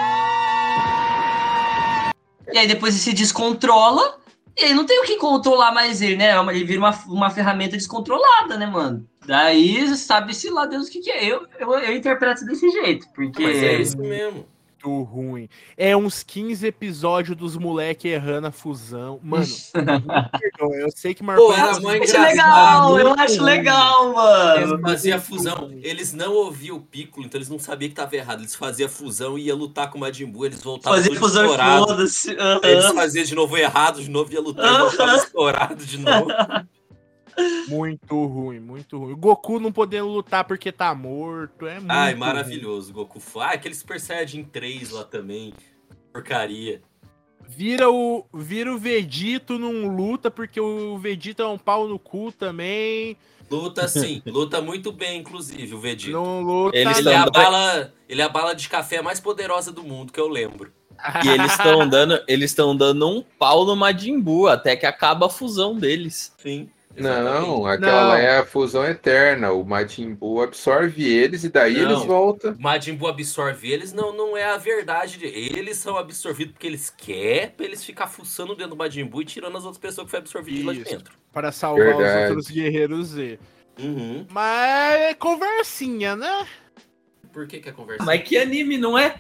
E aí depois ele se descontrola, e aí não tem o que controlar mais ele, né? Ele vira uma ferramenta descontrolada, né, mano? Daí sabe-se lá Deus o que é. Eu interpreto desse jeito, porque... Mas é isso mesmo. Muito ruim. É uns 15 episódios dos moleque errando a fusão. Mano, eu sei que marcou. Pô, era mó Eu acho engraçado. legal, eu acho legal, mano. Eles faziam a fusão, eles não ouviam o Piccolo, então eles não sabiam que tava errado. Eles faziam a fusão e ia lutar com o Majin Buu, eles voltavam Fazer tudo fusão e estourado. foda-se. Aí eles faziam de novo errado, de novo ia lutar e voltava estourado de novo. Muito ruim, muito ruim. O Goku não podendo lutar porque tá morto. É muito Ai, ruim. maravilhoso, Goku. Ah, aquele Super Saiyajin 3 lá também. Porcaria. Vira o Vegito, não luta porque o Vegeta é um pau no cu também. Luta sim, luta muito bem, inclusive, o Vegeta. Não luta. Eles Ele é, tão ele é a bala de café mais poderosa do mundo, que eu lembro. E eles estão dando um pau no Majin Buu, até que acaba a fusão deles. Sim. Não, aquela lá é a fusão eterna. O Majin Buu absorve eles e daí Não. eles voltam. O Majin Buu absorve eles, não é a verdade. Eles são absorvidos porque eles querem, pra eles ficar fuçando dentro do Majin Buu e tirando as outras pessoas que foi absorvidas lá de Isso. dentro. Para salvar Verdade. os outros guerreiros Z. Uhum. Mas é conversinha, né? Por que é conversa? Mas que anime, não é?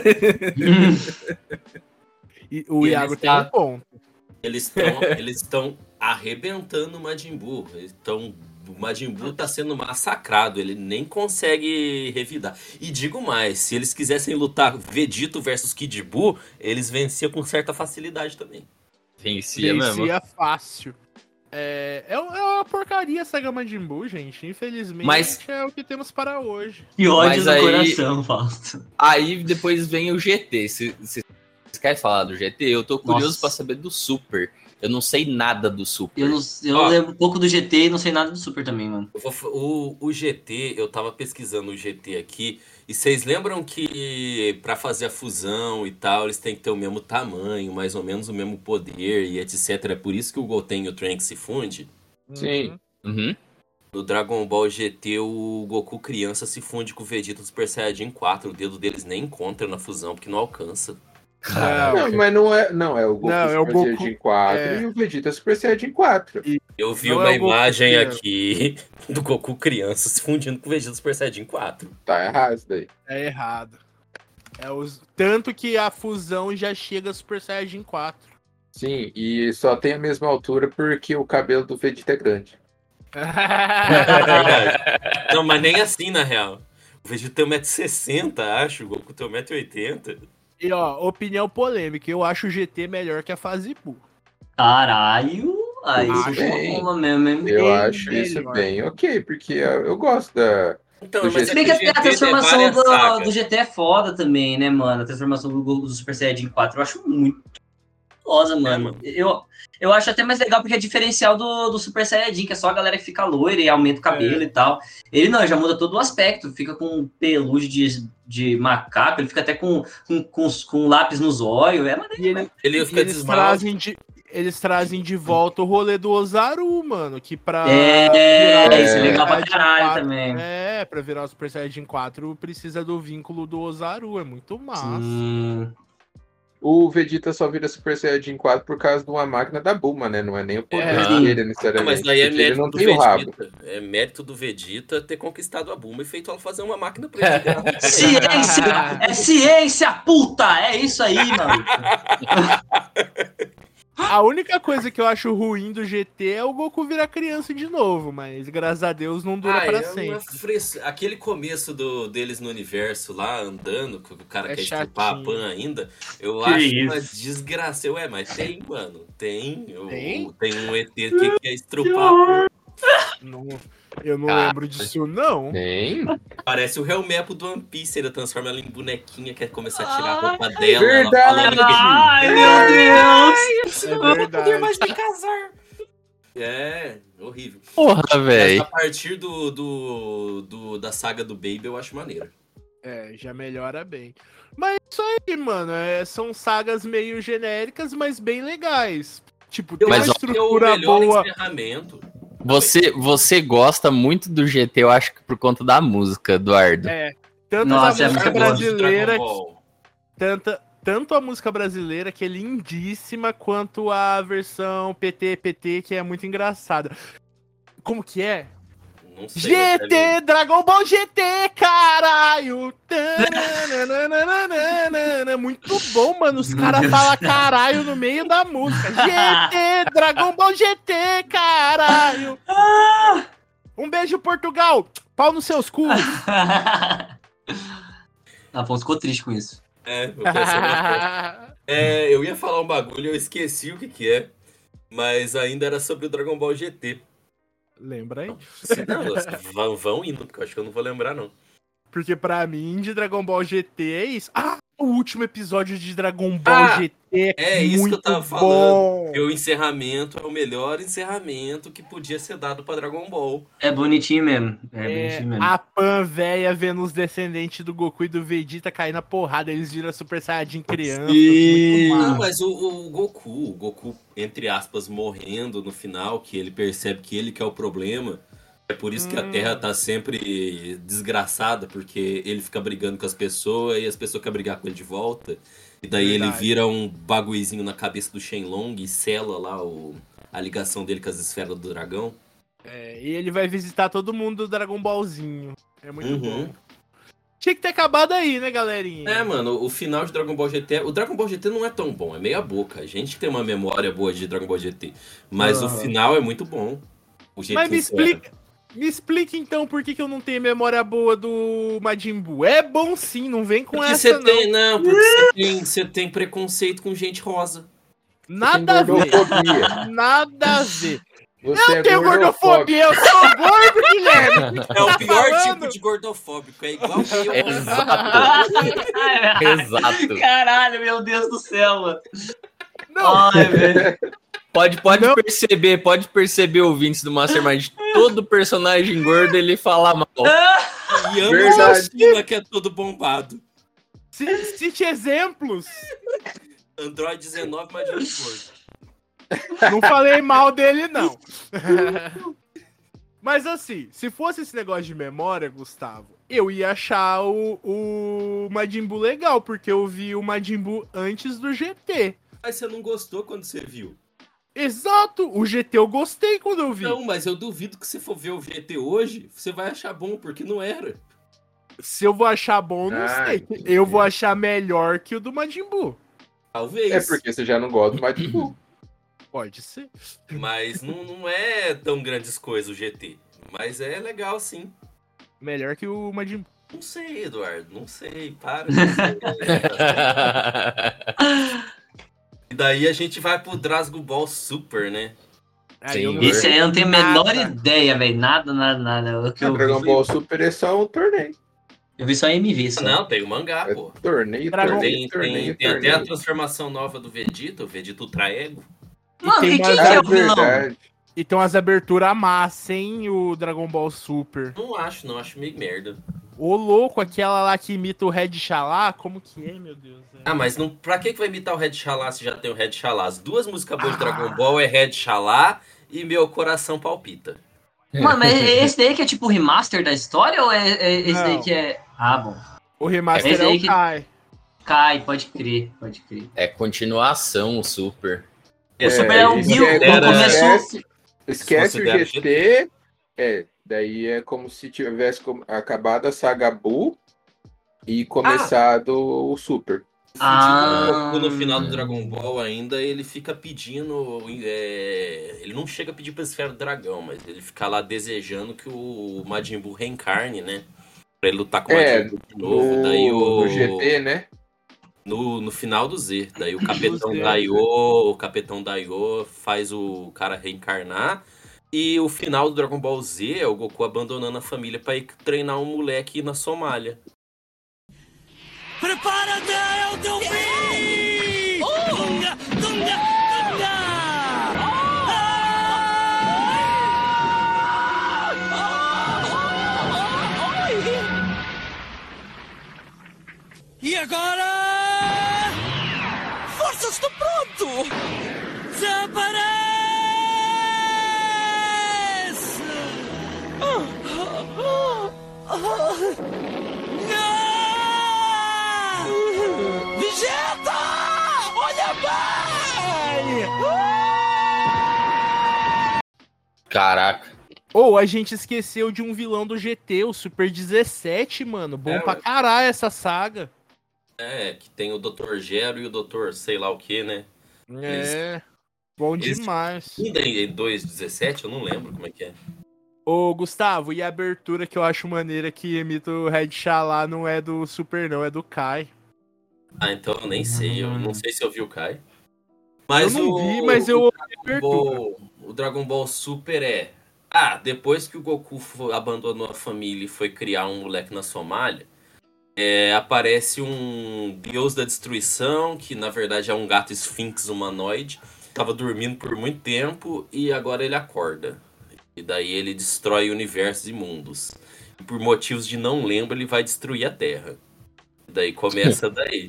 E o E Iago eles tem tá- um ponto. Eles estão arrebentando o Majin Buu. O Majin Buu tá sendo massacrado. Ele nem consegue revidar. E digo mais, se eles quisessem lutar Vegito versus Kid Buu, eles venciam com certa facilidade também. Vencia mesmo. Vencia fácil. É uma porcaria essa gama de Buu, gente. Infelizmente Mas- é o que temos para hoje. Que ódio Mas no aí- coração, Fausto. Aí depois vem o GT. Vocês querem falar do GT? Eu tô curioso Nossa. pra saber do Super. Eu não sei nada do Super. Eu Ó. lembro um pouco do GT e não sei nada do Super também, mano. O GT, eu tava pesquisando o GT aqui, e vocês lembram que pra fazer a fusão e tal, eles têm que ter o mesmo tamanho, mais ou menos o mesmo poder e etc. É por isso que o Goten e o Trunks se fundem. Sim. Uhum. No Dragon Ball GT, o Goku criança se funde com o Vegeta do Super Saiyajin 4. O dedo deles nem encontra na fusão, porque não alcança. Não, mas não é. Não, é o Goku Não, é o Super Goku- Saiyajin 4 é. e o Vegeta Super Saiyajin 4. Eu vi Não uma é o Goku imagem criança. aqui do Goku criança se fundindo com o Vegeta do Super Saiyajin 4. Tá errado isso daí. É errado. Tanto que a fusão já chega Super Saiyajin 4. Sim, e só tem a mesma altura porque o cabelo do Vegeta é grande. Verdade. Não, mas nem assim, na real. O Vegeta tem 1,60m, acho. O Goku tem 1,80m. E ó, opinião polêmica. Eu acho o GT melhor que a fase Buu. Caralho, aí Tudo você bem. fala mesmo, hein? Eu Bem acho isso melhor. bem ok, porque eu gosto da. Então, Do mas GT. Se bem que o a GT transformação tem várias sagas. do GT é foda também, né, mano? A transformação do Super Saiyajin 4 eu acho muito foda, mano. mano. Eu acho até mais legal porque é diferencial do Super Saiyajin, que é só a galera que fica loira e aumenta o cabelo e tal. Ele não, já muda todo o aspecto, fica com pelugem de macaco, ele fica até com lápis nos olhos. É maneiro, E velho. Ele E fica eles trazem de volta o rolê do Ozaru, mano. Que pra. Isso é legal pra Saiyajin caralho 4 também. Pra virar o Super Saiyajin 4 precisa do vínculo do Ozaru. É muito massa. Sim. O Vegeta só vira Super Saiyajin 4 por causa de uma máquina da Bulma, né? Não é nem o poder Sim. dele, Não, necessariamente. mas daí é porque ele mérito não do tem o rabo. Vegeta. É mérito do Vegeta ter conquistado a Bulma e feito ela fazer uma máquina pra ele. Ciência! É ciência, puta! É isso aí, mano. A única coisa que eu acho ruim do GT é o Goku virar criança de novo, mas graças a Deus não dura pra sempre. Aquele começo deles no universo lá, andando, que o cara É quer estrupar a chatinho. Pan ainda, eu Que acho isso? uma desgraça. Ué, mas tem, mano. Tem. Tem? Tem um ET que quer estrupar a Pan. Eu não Cara. lembro disso, não. Nem. Parece o Helmepo do One Piece, ele transforma ela em bonequinha, quer começar a tirar a roupa dela. verdade. Ela fala, Ai, meu Deus! É verdade. mais me casar. É, horrível. Porra, Mas velho. a partir da saga do Baby, eu acho maneiro. Já melhora bem. Mas isso aí, mano. São sagas meio genéricas, mas bem legais. Tipo, tem Eu uma acho que é o estrutura melhor boa. encerramento. Você gosta muito do GT, eu acho que por conta da música, Eduardo. Tanto Nossa, a é música muito boa. brasileira, Dragon Ball. tanto a música brasileira, que é lindíssima, quanto a versão PT, que é muito engraçada. Como que é? Não sei. GT, Dragon Ball GT, caralho! Tananana. Muito bom, mano. Os caras falam caralho no meio da música. GT, Dragon Ball GT, caralho! Um beijo, Portugal! Pau nos seus cus! Afonso ficou triste com isso. Eu ia falar um bagulho, eu esqueci o que é. Mas ainda era sobre o Dragon Ball GT. Lembra aí? Não, vão indo, porque eu acho que eu não vou lembrar, não. Porque pra mim, de Dragon Ball GT é isso. O último episódio de Dragon Ball GT É isso muito que eu tava bom. falando. Que o encerramento é o melhor encerramento que podia ser dado pra Dragon Ball. É bonitinho mesmo. Bonitinho mesmo. A Pan véia vendo os descendentes do Goku e do Vegeta cair na porrada. Eles viram Super Saiyajin criança. Sim. Muito Não, massa. mas o Goku, entre aspas, morrendo no final, que ele percebe que ele que é o problema. É por isso que a Terra tá sempre desgraçada, porque ele fica brigando com as pessoas e as pessoas querem brigar com ele de volta. E daí ele vira um baguizinho na cabeça do Shenlong e sela lá a ligação dele com as esferas do dragão. E ele vai visitar todo mundo do Dragon Ballzinho. É muito bom. Tinha que ter acabado aí, né, galerinha? Mano, o final de Dragon Ball GT... O Dragon Ball GT não é tão bom, é meia boca. A gente tem uma memória boa de Dragon Ball GT. Mas o final é muito bom. O jeito Mas que me explica então por que eu não tenho memória boa do Majin Buu. É bom sim, não vem com porque essa porque você tem preconceito com gente rosa. Nada a ver. Gordofobia. Nada a ver. Você Eu tenho gordofobia, eu sou gordo, Guilherme. É o Tá pior falando? tipo de gordofóbico, é igual eu. Exato. Caralho, meu Deus do céu, mano. Não, Ai, velho. Pode perceber, ouvintes do Mastermind, todo personagem gordo ele fala mal. E ama o Verdade. Cima, que é todo bombado. cite exemplos. Android 19, mas de gordo. Não falei mal dele, não. Mas assim, se fosse esse negócio de memória, Gustavo, eu ia achar o Majin Buu legal, porque eu vi o Majin Buu antes do GT. Mas você não gostou quando você viu. Exato! O GT eu gostei quando eu vi. Não, mas eu duvido que se for ver o GT hoje, você vai achar bom, porque não era. Se eu vou achar bom, não sei. entendi. Eu vou achar melhor que o do Majin Buu. Talvez. É porque você já não gosta do Majin Buu. Pode ser. Mas não é tão grandes coisas o GT. Mas é legal, sim. Melhor que o Majin Buu. Não sei, Eduardo. Não sei. Para. E daí a gente vai pro Dragon Ball Super, né? Aí eu não Sim. Esse sei aí eu não tenho a menor nada. ideia, velho. Nada. O que eu Dragon vi, Ball Super é só um torneio. eu vi só em MV, só. Não, tem o mangá, É pô. torneio, Dragon- torneio. Tem até a transformação nova do Vegeta, o Vegeta Ultra Ego. Mano, tem e quem mais- que é Ah, o vilão? verdade. E tem umas aberturas massa, hein? O Dragon Ball Super. Não, acho meio merda. Ô, louco, aquela lá que imita o Red Shalá, como que é, meu Deus? Ah, mas não, pra que vai imitar o Red Xalá se já tem o Red Xalá? As duas músicas boas de Dragon Ball é Red Xalá e Meu Coração Palpita. Mano, mas é esse daí que é tipo o remaster da história ou é esse Não. daí que é... Ah, bom. O remaster Esse é aí o que- Kai. Cai, pode crer. É continuação o Super. O Super é o isso Gil, é quando como começou... Esquece o considera GT. Daí é como se tivesse acabado a saga Buu e começado o Super. Ah. No final do Dragon Ball ainda, ele fica pedindo... ele não chega a pedir pra esfera do dragão, mas ele fica lá desejando que o Majin Buu reencarne, né? Pra ele lutar com o Majin Buu de novo. Daí No GT, né? No final do Z. Daí o Capitão Daiô faz o cara reencarnar. E o final do Dragon Ball Z é o Goku abandonando a família pra ir treinar um moleque na Somália. Prepara-te, é o teu fim! Gunga, gunga, gunga! E agora? Força, estou pronto! Desaparece! Vegeta! Olha bem! Caraca. Ou a gente esqueceu de um vilão do GT, o Super 17, mano. Bom pra caralho essa saga. Que tem o Dr. Gero e o Dr. sei lá o que, né? Bom eles demais. Em 2.17, eu não lembro como é que é. Ô, Gustavo, e a abertura que eu acho maneira que imita o Red Xalá não é do Super, não, é do Kai. Então eu nem sei, eu não sei se eu vi o Kai. Mas eu não vi, mas eu ouvi a abertura. O Dragon Ball Super depois que o Goku abandonou a família e foi criar um moleque na Somália, aparece um deus da destruição, que na verdade é um gato esfinx humanoide, tava dormindo por muito tempo e agora ele acorda. E daí ele destrói universos e mundos. E por motivos de não lembro, ele vai destruir a Terra. E daí começa daí.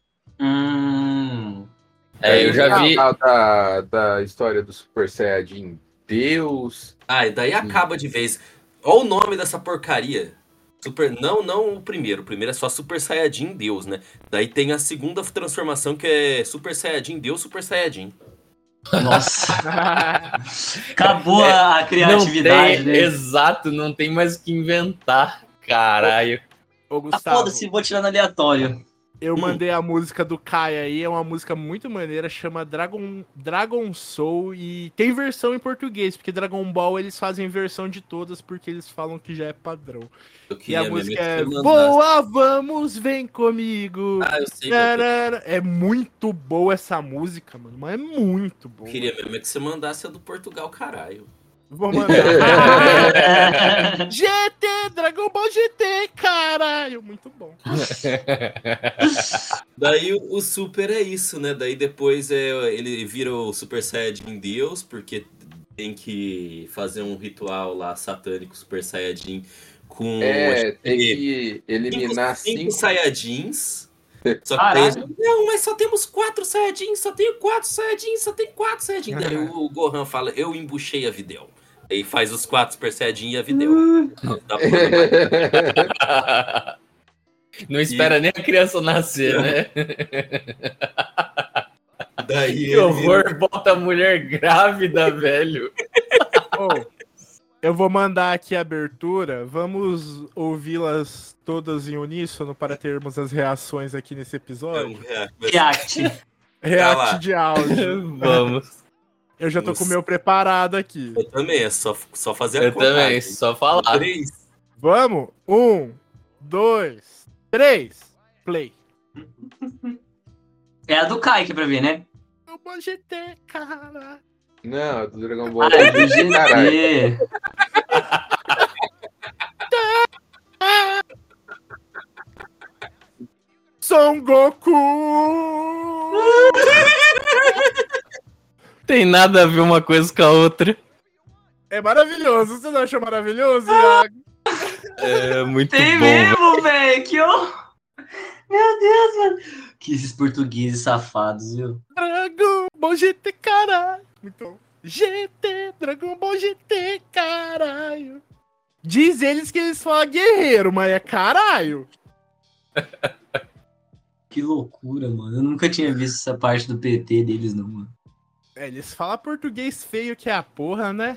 Eu já vi... Da história do Super Saiyajin Deus. E daí acaba de vez. Olha o nome dessa porcaria. Não o primeiro. O primeiro é só Super Saiyajin Deus, né? Daí tem a segunda transformação que é Super Saiyajin Deus, Super Saiyajin. Nossa. Acabou a criatividade, né? Exato, não tem mais o que inventar. Caralho. Ô, Gustavo, foda-se, vou tirar no aleatório. Eu mandei a música do Kai aí, é uma música muito maneira, chama Dragon Soul, e tem versão em português, porque Dragon Ball eles fazem versão de todas, porque eles falam que já é padrão. E a música é Boa, vamos, vem comigo. Eu sei. É muito boa essa música, mano, mas é muito boa. Eu queria mesmo que você mandasse a do Portugal, caralho. Vou mandar. GT, Dragon Ball GT, caralho, muito bom. Daí o Super é isso, né? Daí depois ele vira o Super Saiyajin Deus, porque tem que fazer um ritual lá satânico Super Saiyajin com... tem que eliminar 5 Saiyajins. Só que não, mas só temos 4 Saiyajins, só tenho 4 Saiyajins, só tem 4 Saiyajins. Daí o Gohan fala, eu embuchei a Videl. Aí faz os 4 Super Saiyajin e a Videl. Não espera nem a criança nascer, né? Daí que horror, bota a mulher grávida, velho. Eu vou mandar aqui a abertura, vamos ouvi-las todas em uníssono para termos as reações aqui nesse episódio. React de áudio. Vamos. Eu já tô com o meu preparado aqui. Eu também, é só fazer a contagem. Eu também, só falar. 3. Vamos? 1, 2, 3. Play. É a do Kai que é pra ver, né? Dragon Ball GT, cara. Não, é do Dragon Ball é do GT. Son Goku! Tem nada a ver uma coisa com a outra. É maravilhoso, você não achou maravilhoso, Iago? É muito Tem bom. Tem mesmo, velho, que Meu Deus, mano. Que esses portugueses safados, viu? Dragon Ball GT, caralho. Muito bom. GT, Dragon Ball GT, caralho. Diz eles que eles falam guerreiro, mas é caralho. Que loucura, mano. Eu nunca tinha visto essa parte do PT deles, não, mano. Eles falam português feio que é a porra, né?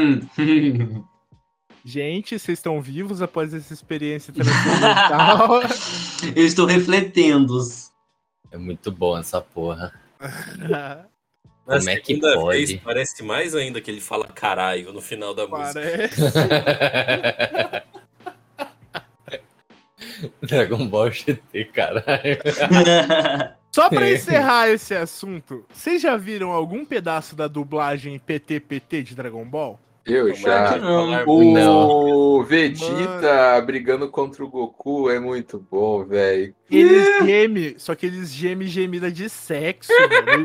Gente, vocês estão vivos após essa experiência transcendental? Eu estou refletendo. É muito bom essa porra. Na Como é que segunda pode? vez, parece mais ainda que ele fala caralho no final da música. Dragon Ball GT, caralho. Só pra encerrar esse assunto, vocês já viram algum pedaço da dublagem PT de Dragon Ball? Eu já. O Vegeta brigando contra o Goku é muito bom, velho. Eles gemem, só que eles gemem gemida de sexo, mano.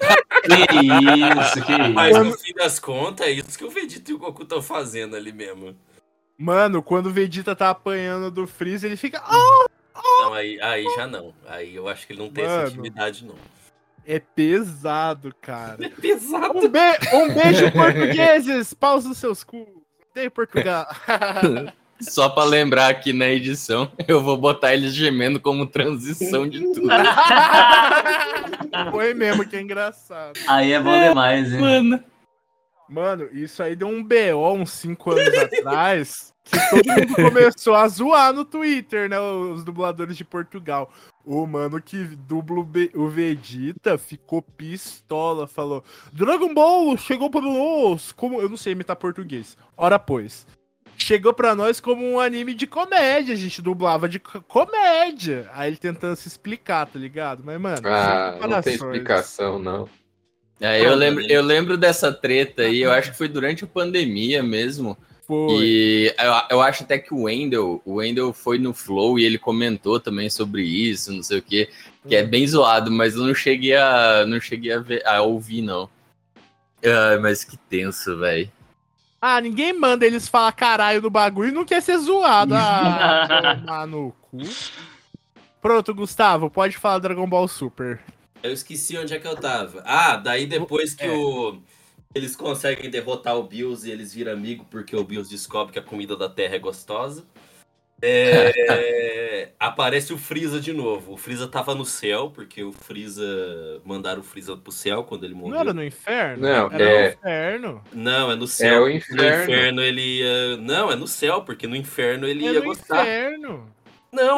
Que isso. Mas no fim das contas, é isso que o Vegeta e o Goku estão fazendo ali mesmo. Mano, quando o Vegeta tá apanhando do Freeza, ele fica... Não, aí já não. Aí eu acho que ele não tem essa intimidade, não. É pesado, cara. É pesado. Um beijo, portugueses! Pausa os seus cu. Odeio Portugal. Só pra lembrar aqui na edição, eu vou botar eles gemendo como transição de tudo. Foi mesmo, que é engraçado. Aí é bom demais, hein? Mano, isso aí deu um BO uns 5 anos atrás, que todo mundo começou a zoar no Twitter, né? Os dubladores de Portugal. O mano que dubla o Vegeta ficou pistola, falou: Dragon Ball chegou para nós como... Eu não sei imitar português. Ora, pois. Chegou pra nós como um anime de comédia, a gente dublava de comédia. Aí ele tentando se explicar, tá ligado? Mas, mano, não tem explicação, não. Eu lembro dessa treta aí, eu acho que foi durante a pandemia mesmo. Foi. E eu acho até que o Wendel foi no Flow e ele comentou também sobre isso, não sei o quê, que é bem zoado, mas eu não cheguei a ouvir, não. Mas que tenso, velho. Ninguém manda eles falar caralho no bagulho e não quer ser zoado. Tomar no cu. Pronto, Gustavo, pode falar Dragon Ball Super. Eu esqueci onde é que eu tava. Daí depois que eles conseguem derrotar o Bills e eles viram amigo porque o Bills descobre que a comida da Terra é gostosa. Aparece o Freeza de novo. O Freeza tava no céu, porque mandaram o Freeza pro céu quando ele morreu. Não era no inferno? Não, era no inferno. Não, é no céu. É o inferno. No inferno ele ia... Não, é no céu, porque no inferno ele ia gostar. Inferno. Não,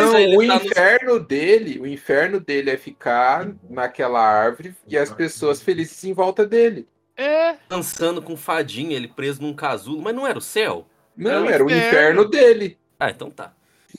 o inferno dele é ficar naquela árvore e as pessoas felizes em volta dele. Dançando com fadinha, ele preso num casulo, mas não era o céu? Não, era o inferno dele. Então tá.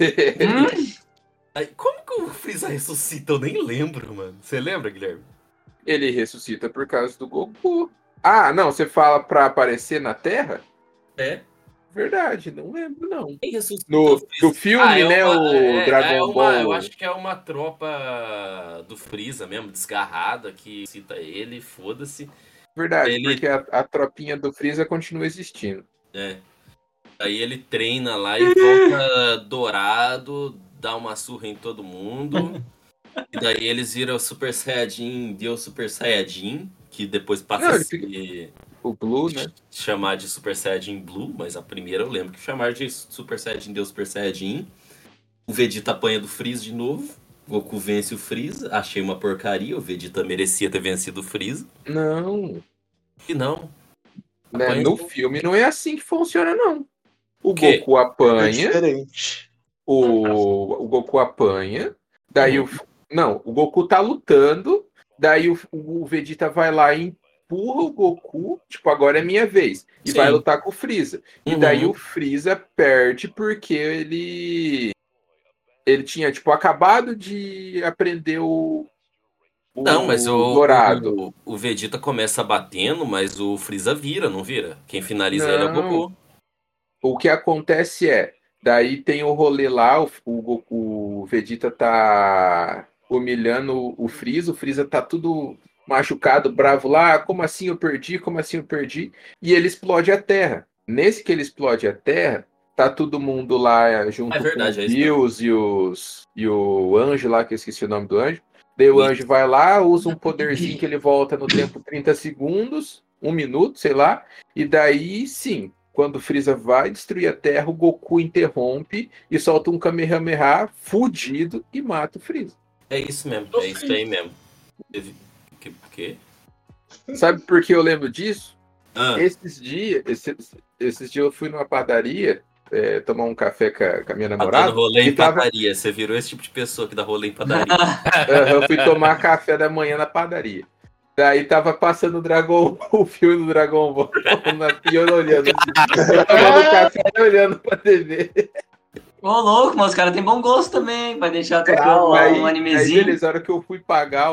Como que o Freeza ressuscita? Eu nem lembro, mano. Você lembra, Guilherme? Ele ressuscita por causa do Goku. Não, você fala pra aparecer na Terra? Verdade, não lembro, não. Quem ressuscita No filme, né, o Dragon Ball... Eu acho que é uma tropa do Freeza mesmo, desgarrada, que cita ele, foda-se. Verdade, porque a tropinha do Freeza continua existindo. Aí ele treina lá e volta dourado, dá uma surra em todo mundo. E daí eles viram o Super Saiyajin, Deus Super Saiyajin, que depois passa o Blue, né? Chamar de Super Saiyajin Blue, mas a primeira eu lembro que chamaram de Super Saiyajin Deus Super Saiyajin. O Vegeta apanha do Freeza de novo. Goku vence o Freeza. Achei uma porcaria, o Vegeta merecia ter vencido o Freeza. Não. E não. No filme não é assim que funciona, não. O Goku apanha. É diferente. O Goku apanha. Daí o Goku tá lutando. Daí o Vegeta vai lá e empurra o Goku. Tipo, agora é minha vez. E vai lutar com o Freeza. E daí o Freeza perde porque ele tinha, tipo, acabado de aprender o Dourado. O Vegeta começa batendo, mas o Freeza vira, não vira? Quem finaliza ele é o Goku. O que acontece daí tem o rolê lá, o Vegeta tá humilhando o Freeza tá tudo machucado, bravo lá, como assim eu perdi, e ele explode a Terra. Nesse que ele explode a Terra, tá todo mundo lá junto com os Bills e o anjo lá, que eu esqueci o nome do anjo. Daí o anjo vai lá, usa um poderzinho que ele volta no tempo 30 segundos, 1 minuto, sei lá, e daí sim, quando o Freeza vai destruir a Terra, o Goku interrompe e solta um Kamehameha fudido e mata o Freeza. É isso mesmo, é isso aí mesmo. Que? Sabe por que eu lembro disso? Esses dias eu fui numa padaria tomar um café com a minha namorada. Dando rolê em padaria. Você virou esse tipo de pessoa que dá rolê em padaria. Eu fui tomar café da manhã na padaria. Daí tava passando o filme do Dragon Ball e eu olhando. Eu tomando café e olhando pra TV. Ô, louco, mas os caras têm bom gosto também, pra deixar um animezinho. Aí, beleza, a hora que eu fui pagar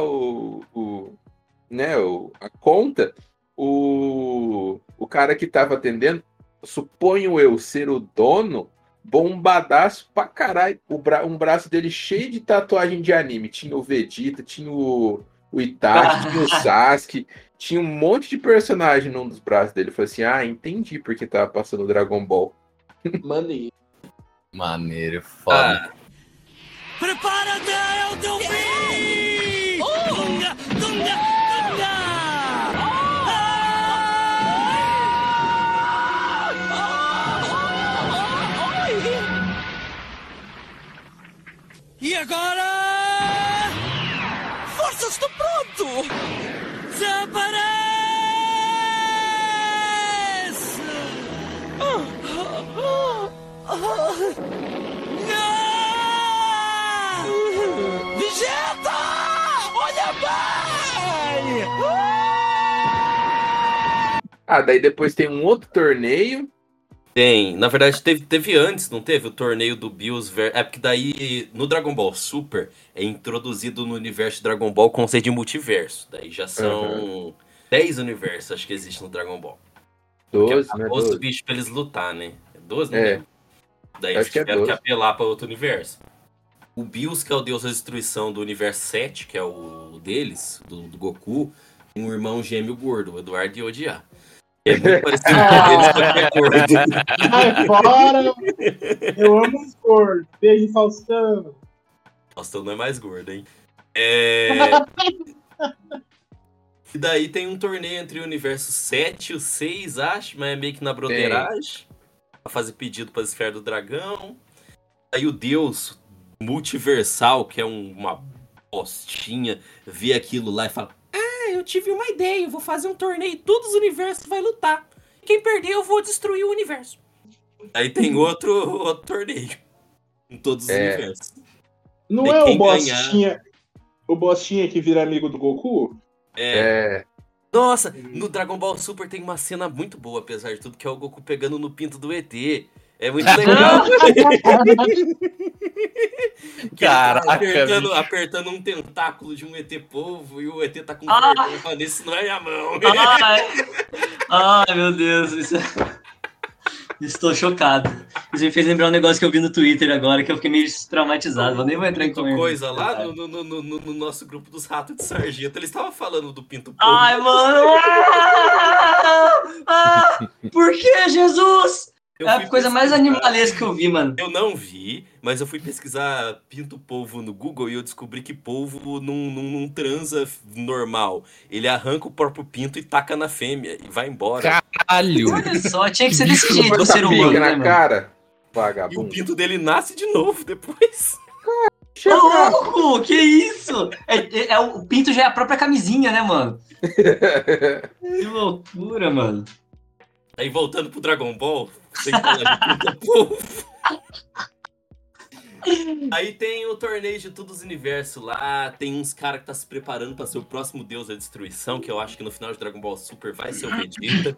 a conta, o cara que tava atendendo, suponho eu ser o dono, bombadaço pra caralho. Um braço dele cheio de tatuagem de anime. Tinha o Vegeta, tinha o Itachi, tinha o Sasuke, tinha um monte de personagem num dos braços dele. Eu falei assim, entendi porque tava passando o Dragon Ball. Maneiro, foda. Prepara-te, é o teu fim! Gunga, gunga, gunga! E agora? Força, estou pronto! Desaparece! Vegeta! Olha bem! Daí depois tem um outro torneio. Tem, na verdade teve antes, não teve? O torneio do Bills É porque daí no Dragon Ball Super é introduzido no universo de Dragon Ball o conceito de multiverso. Daí já são 10 universos, acho que existe no Dragon Ball. 12, né? 12 12. bichos pra eles lutar, né? É 12, não É. lembro. Daí eles Acho que é tiveram que 12. apelar pra outro universo. O Bills, que é o deus da destruição do universo 7, que é o deles, do Goku, tem um irmão gêmeo gordo, o Eduardo Odiar. É muito parecido com eles, só que é gordo. Sai fora! Eu amo os gordos. Beijo, Faustão. Faustão não é mais gordo, hein? E daí tem um torneio entre o universo 7 e o 6, acho, mas é meio que na broderagem. Pra fazer pedido para esfera do dragão. Aí o deus multiversal, que é uma postinha, vê aquilo lá e fala: eu tive uma ideia, eu vou fazer um torneio, todos os universos vai lutar. Quem perder, eu vou destruir o universo. Aí tem outro torneio. Em todos os universos. Não Tem é o quem Bostinha, o Bostinha que vira amigo do Goku? Nossa, no Dragon Ball Super tem uma cena muito boa, apesar de tudo, que é o Goku pegando no pinto do ET. É muito legal. Caraca, apertando um tentáculo de um ET polvo e o ET tá com vergonha falando: isso não é minha mão. Ai, meu Deus. Estou chocado. Isso me fez lembrar um negócio que eu vi no Twitter agora, que eu fiquei meio traumatizado. Eu nem vou entrar em coisa lá no nosso grupo dos ratos de sargento. Eles estavam falando do pinto polvo. Ai, mano! Por que, Jesus? É a coisa mais animalesca que eu vi, mano. Eu não vi, mas eu fui pesquisar pinto polvo no Google e eu descobri que polvo não transa normal. Ele arranca o próprio pinto e taca na fêmea e vai embora. Caralho! Olha só, tinha que ser desse jeito do ser humano, Pica né, na mano? cara. E o Vagabundo. pinto dele nasce de novo depois. Ô, louco! Que isso? O pinto já é a própria camisinha, né, mano? Que loucura, mano. Aí voltando pro Dragon Ball, sem falar de pinto polvo. Aí tem o torneio de todos os universos lá, tem uns caras que tá se preparando pra ser o próximo deus da destruição, que eu acho que no final de Dragon Ball Super vai ser o Vegeta.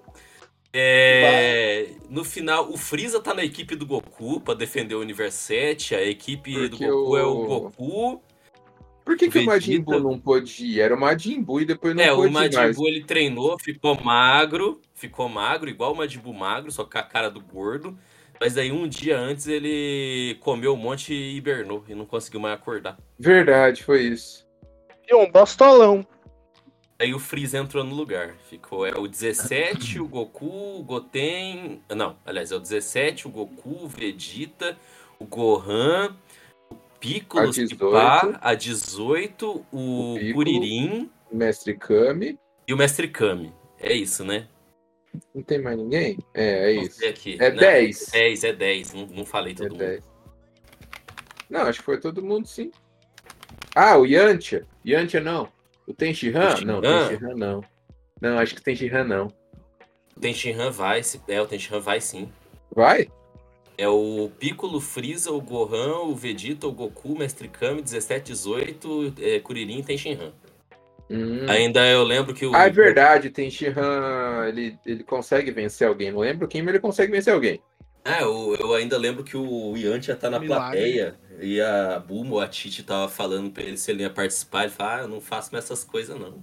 No final, o Freeza tá na equipe do Goku pra defender o universo 7, a equipe do Goku é o Goku. Por que o Majin Buu não pôde ir? Era o Majin Buu e depois não pôde o Majin mais. Buu ele treinou, ficou magro, igual o Majin Buu magro, só com a cara do gordo. Mas aí um dia antes ele comeu um monte e hibernou e não conseguiu mais acordar. Verdade, foi isso. E um bostolão. Aí o Freeza entrou no lugar. Ficou o 17, o Goku, o Goten... Não, aliás, é o 17, o Goku, o Vegeta, o Gohan, o Piccolo, a 18, o Kuririn... O Mestre Kami. E o Mestre Kami. É isso, né? Não tem mais ninguém? É isso. Aqui. É 10. É 10. Não falei todo mundo. 10. Não, acho que foi todo mundo, sim. O Yantia. Yantia não. O Tenshinhan? Não, Tenshinhan não. Não, acho que Tenshinhan não. O Tenshinhan vai. O Tenshinhan vai sim. Vai? É o Piccolo, Freeza, o Gohan, o Vegeta, o Goku, o Mestre Kami, 17, 18, Kuririn e Tenshinhan. Ainda eu lembro que o... é verdade, o Tenshinhan, ele consegue vencer alguém. Não lembro quem, mas ele consegue vencer alguém. Eu ainda lembro que o Yantia tá na plateia e a Bulma ou a Titi tava falando pra ele se ele ia participar. Ele fala, eu não faço mais essas coisas, não.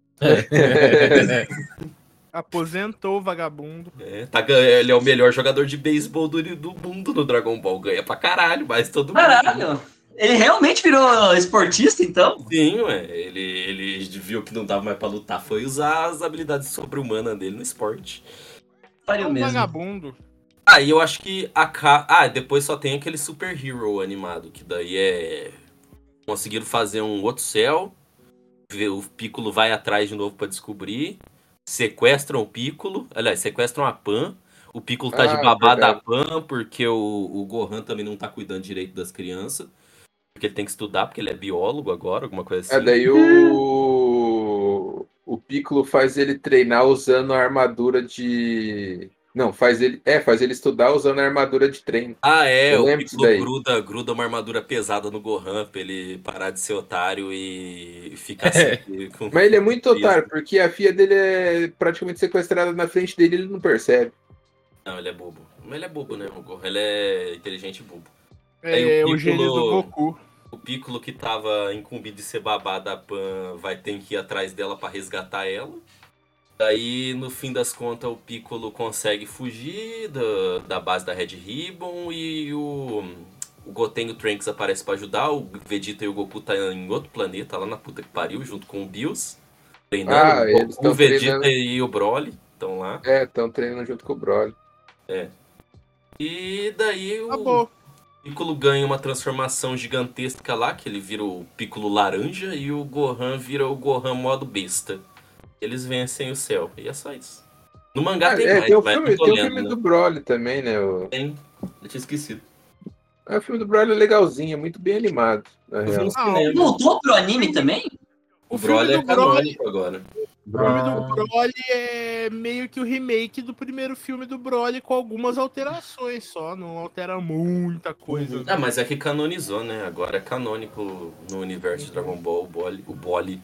Aposentou o vagabundo. Ele é o melhor jogador de beisebol do mundo no Dragon Ball. Ganha pra caralho, mas todo mundo... Caralho! Ele realmente virou esportista, então? Sim, ele viu que não dava mais pra lutar. Foi usar as habilidades sobre-humanas dele no esporte. Faria mesmo. Vagabundo. E eu acho que depois só tem aquele Super Hero animado, que daí conseguiram fazer um outro céu, o Piccolo vai atrás de novo pra descobrir, sequestram o Piccolo, aliás, sequestram a Pan, o Piccolo tá de babá da Pan, porque o Gohan também não tá cuidando direito das crianças, porque ele tem que estudar, porque ele é biólogo agora, alguma coisa assim. Daí o Piccolo faz ele treinar usando a armadura de... Não, faz ele estudar usando a armadura de treino. Eu O lembro disso Piccolo daí. gruda uma armadura pesada no Gohan pra ele parar de ser otário e ficar sempre com... Mas ele é muito peso. otário, porque a filha dele é praticamente sequestrada na frente dele e ele não percebe. Não, ele é bobo. Mas ele é bobo, né? O Gohan, ele é inteligente e bobo. É Aí o gênio do Goku. O Piccolo, que tava incumbido de ser babá da Pan, vai ter que ir atrás dela pra resgatar ela. Daí, no fim das contas, o Piccolo consegue fugir da base da Red Ribbon e o Goten e o Trunks aparecem pra ajudar. O Vegeta e o Goku tá em outro planeta, lá na puta que pariu, junto com o Bills. Treinando. Eles O tão Vegeta treinando. e o Broly estão lá. Estão treinando junto com o Broly. E daí Acabou. Piccolo ganha uma transformação gigantesca lá, que ele vira o Piccolo laranja e o Gohan vira o Gohan modo besta. Eles vencem o céu. E é só isso. No mangá tem mais, Tem o mas filme, não tô tem o lendo, filme né? do Broly também, né? Tem. Eu tinha esquecido. O filme do Broly é legalzinho, é muito bem animado, na Eu vi real. no cinema. Voltou pro anime também? O filme Broly é do Broly, canônico agora. o filme do Broly é meio que o remake do primeiro filme do Broly com algumas alterações só, não altera muita coisa. Ah, mas é que canonizou, né? Agora é canônico no universo de Dragon Ball, o Broly.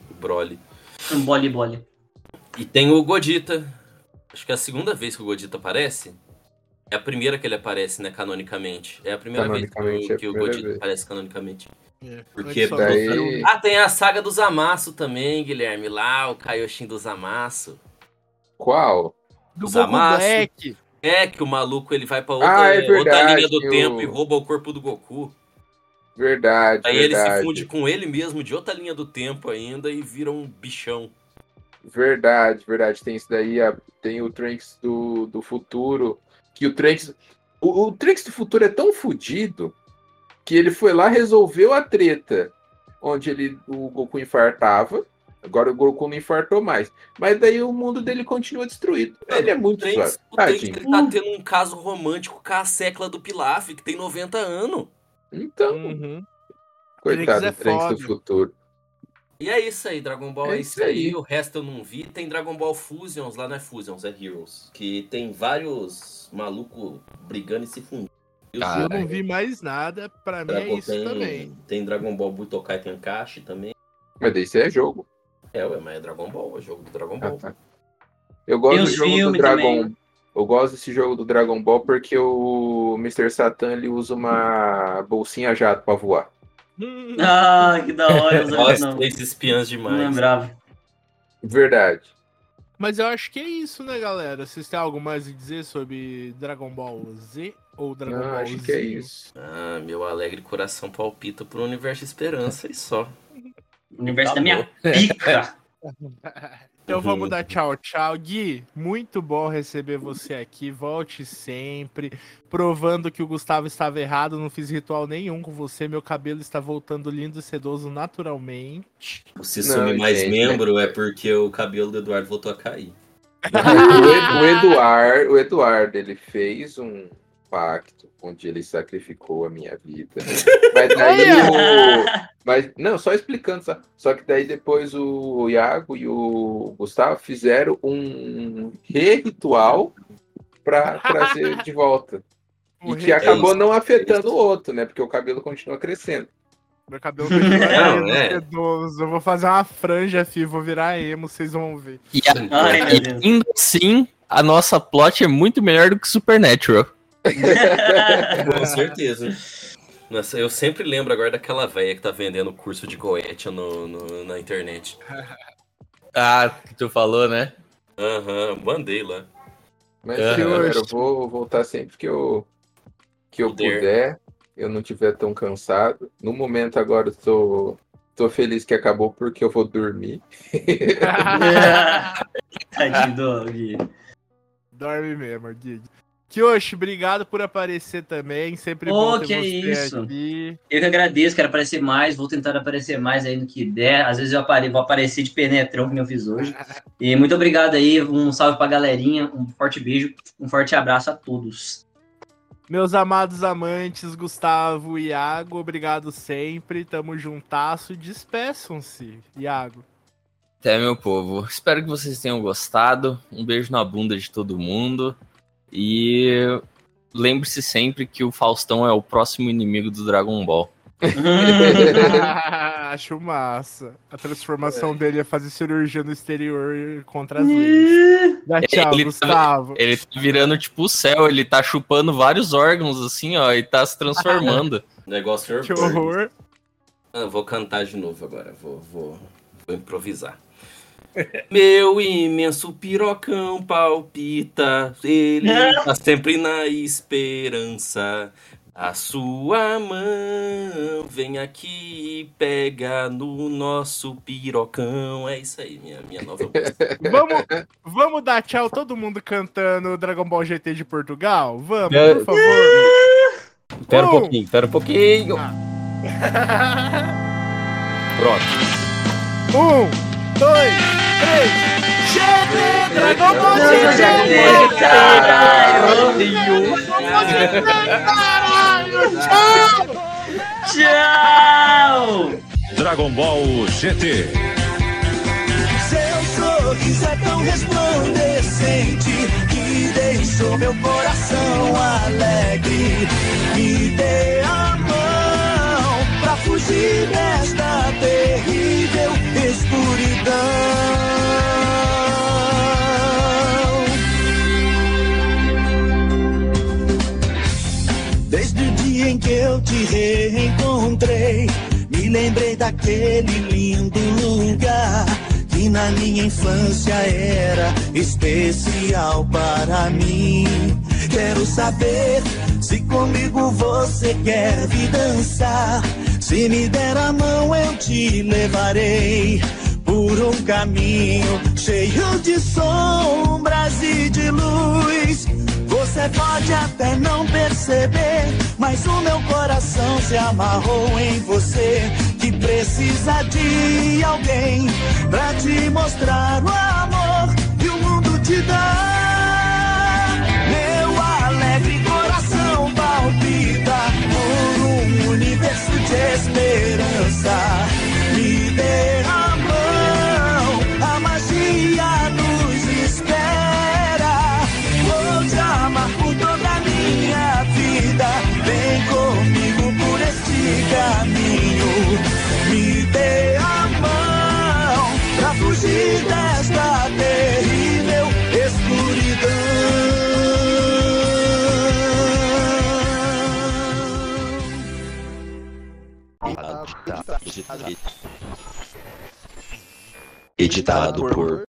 Um bole. E tem o Godita. Acho que é a segunda vez que o Godita aparece. É a primeira que ele aparece, né, canonicamente. É a primeira vez Canonicamente, que é a o primeira Godita vez. aparece canonicamente. É, Porque antes só daí- no filme. Ah, tem a saga dos Zamasu também, Guilherme. Lá, o Kaioshin dos Zamasu. Qual? do os Goku Zamasu. Black. É, que o maluco ele vai pra É verdade, outra linha do que tempo e rouba o corpo do Goku. Verdade, Aí ele se verdade. funde com ele mesmo de outra linha do tempo ainda e vira um bichão. Verdade. Tem isso daí. Tem o Trunks do futuro. Que o Trunks. O Trunks do futuro é tão fodido que ele foi lá, resolveu a treta. Onde o Goku infartava. Agora o Goku não infartou mais. Mas daí o mundo dele continua destruído. Ele é muito O suave. Trunks Tadinho. ele tá tendo um caso romântico com a Secla do Pilaf, que tem 90 anos. Então, Uhum. coitado Trunks do é Trunks do foda. futuro. E é isso aí, Dragon Ball É é isso isso aí. aí. O resto eu não vi. Tem Dragon Ball Fusions, lá não é Fusions, é Heroes. Que tem vários malucos brigando e se fundindo. Eu não vi mais nada, pra mim é isso também. Tem Dragon Ball Butokai Tenkaichi também. Mas daí isso é jogo. Mas é Dragon Ball, é jogo do Dragon Ah, Ball. tá. Eu gosto Tem do os jogo do filmes Dragon. também. Eu gosto desse jogo do Dragon Ball porque o Mr. Satan ele usa uma bolsinha jato pra voar. Ah, que da hora. Nossa, Não, três espiãs não demais. lembrava. Verdade. Mas eu acho que é isso, né, galera? Vocês têm algo mais a dizer sobre Dragon Ball Z ou Dragon Não, Ball acho Z? que é isso. Ah, meu alegre coração palpita pro universo de esperança e só. O universo da minha pica. Então vamos dar tchau, tchau. Gui, muito bom receber você aqui. Volte sempre. Provando que o Gustavo estava errado. Não fiz ritual nenhum com você. Meu cabelo está voltando lindo e sedoso naturalmente. Se Não, some mais gente, membro é porque o cabelo do Eduardo voltou a cair. O Eduardo, ele fez um pacto onde ele sacrificou a minha vida. Mas daí não, só explicando, só que daí depois o Iago e o Gustavo fizeram um ritual para trazer de volta. E que acabou não afetando o outro, né? Porque o cabelo continua crescendo. Meu cabelo continua Não, é. sedoso. Eu vou fazer uma franja, filho. Vou virar emo, vocês vão ver. E Ai, meu Deus. ainda assim, a nossa plot é muito melhor do que Supernatural. Com certeza. Nossa, eu sempre lembro agora daquela velha que tá vendendo curso de Goetia na internet. Ah, que tu falou, né? Aham, mandei lá. Mas Aham. eu vou voltar sempre que eu Puder. puder, eu não tiver tão cansado. No momento agora eu tô feliz que acabou porque eu vou dormir. Tadinho do Gui. Dorme mesmo, Gui. Kyoshi, obrigado por aparecer também. Sempre bom ter que você isso. aqui. Eu que agradeço, quero aparecer mais, vou tentar aparecer mais aí no que der. Às vezes vou aparecer de penetrão, como eu fiz hoje. E muito obrigado aí, um salve pra galerinha, um forte beijo, um forte abraço a todos. Meus amados amantes, Gustavo e Iago, obrigado sempre. Tamo juntasso. Despeçam-se, Iago. Até, meu povo. Espero que vocês tenham gostado. Um beijo na bunda de todo mundo. E lembre-se sempre que o Faustão é o próximo inimigo do Dragon Ball. Acho massa. A transformação dele é fazer cirurgia no exterior contra as leis. Dá tchau, Gustavo. Ele tá virando tipo o céu, ele tá chupando vários órgãos assim, ó, e tá se transformando. Negócio Que horror. Eu vou cantar de novo agora, vou improvisar. Meu imenso pirocão palpita, ele tá sempre na esperança. A sua mão vem aqui e pega no nosso pirocão. É isso aí, minha nova música. Vamos dar tchau todo mundo cantando Dragon Ball GT de Portugal? Vamos, por favor. Espera um pouquinho. Pronto. 1, 2, 3. GT! Dragon Ball GT! Caralho! Tchau! Tchau! Dragon Ball GT. Seu sorriso é tão resplandecente que deixou meu coração alegre. Me dê a mão pra fugir desta terrível escuridão. Desde o dia em que eu te reencontrei, me lembrei daquele lindo lugar que na minha infância era especial para mim. Quero saber se comigo você quer vir dançar. Se me der a mão eu te levarei por um caminho cheio de sombras e de luz. Você pode até não perceber, mas o meu coração se amarrou em você, que precisa de alguém pra te mostrar o amor que o mundo te dá. Meu alegre coração palpita por um universo de esperança. Me dê a mão, a magia nos espera. Vou te amar por toda a minha vida. Vem comigo por este caminho. Me dê a mão pra fugir desta terrível escuridão. Editado por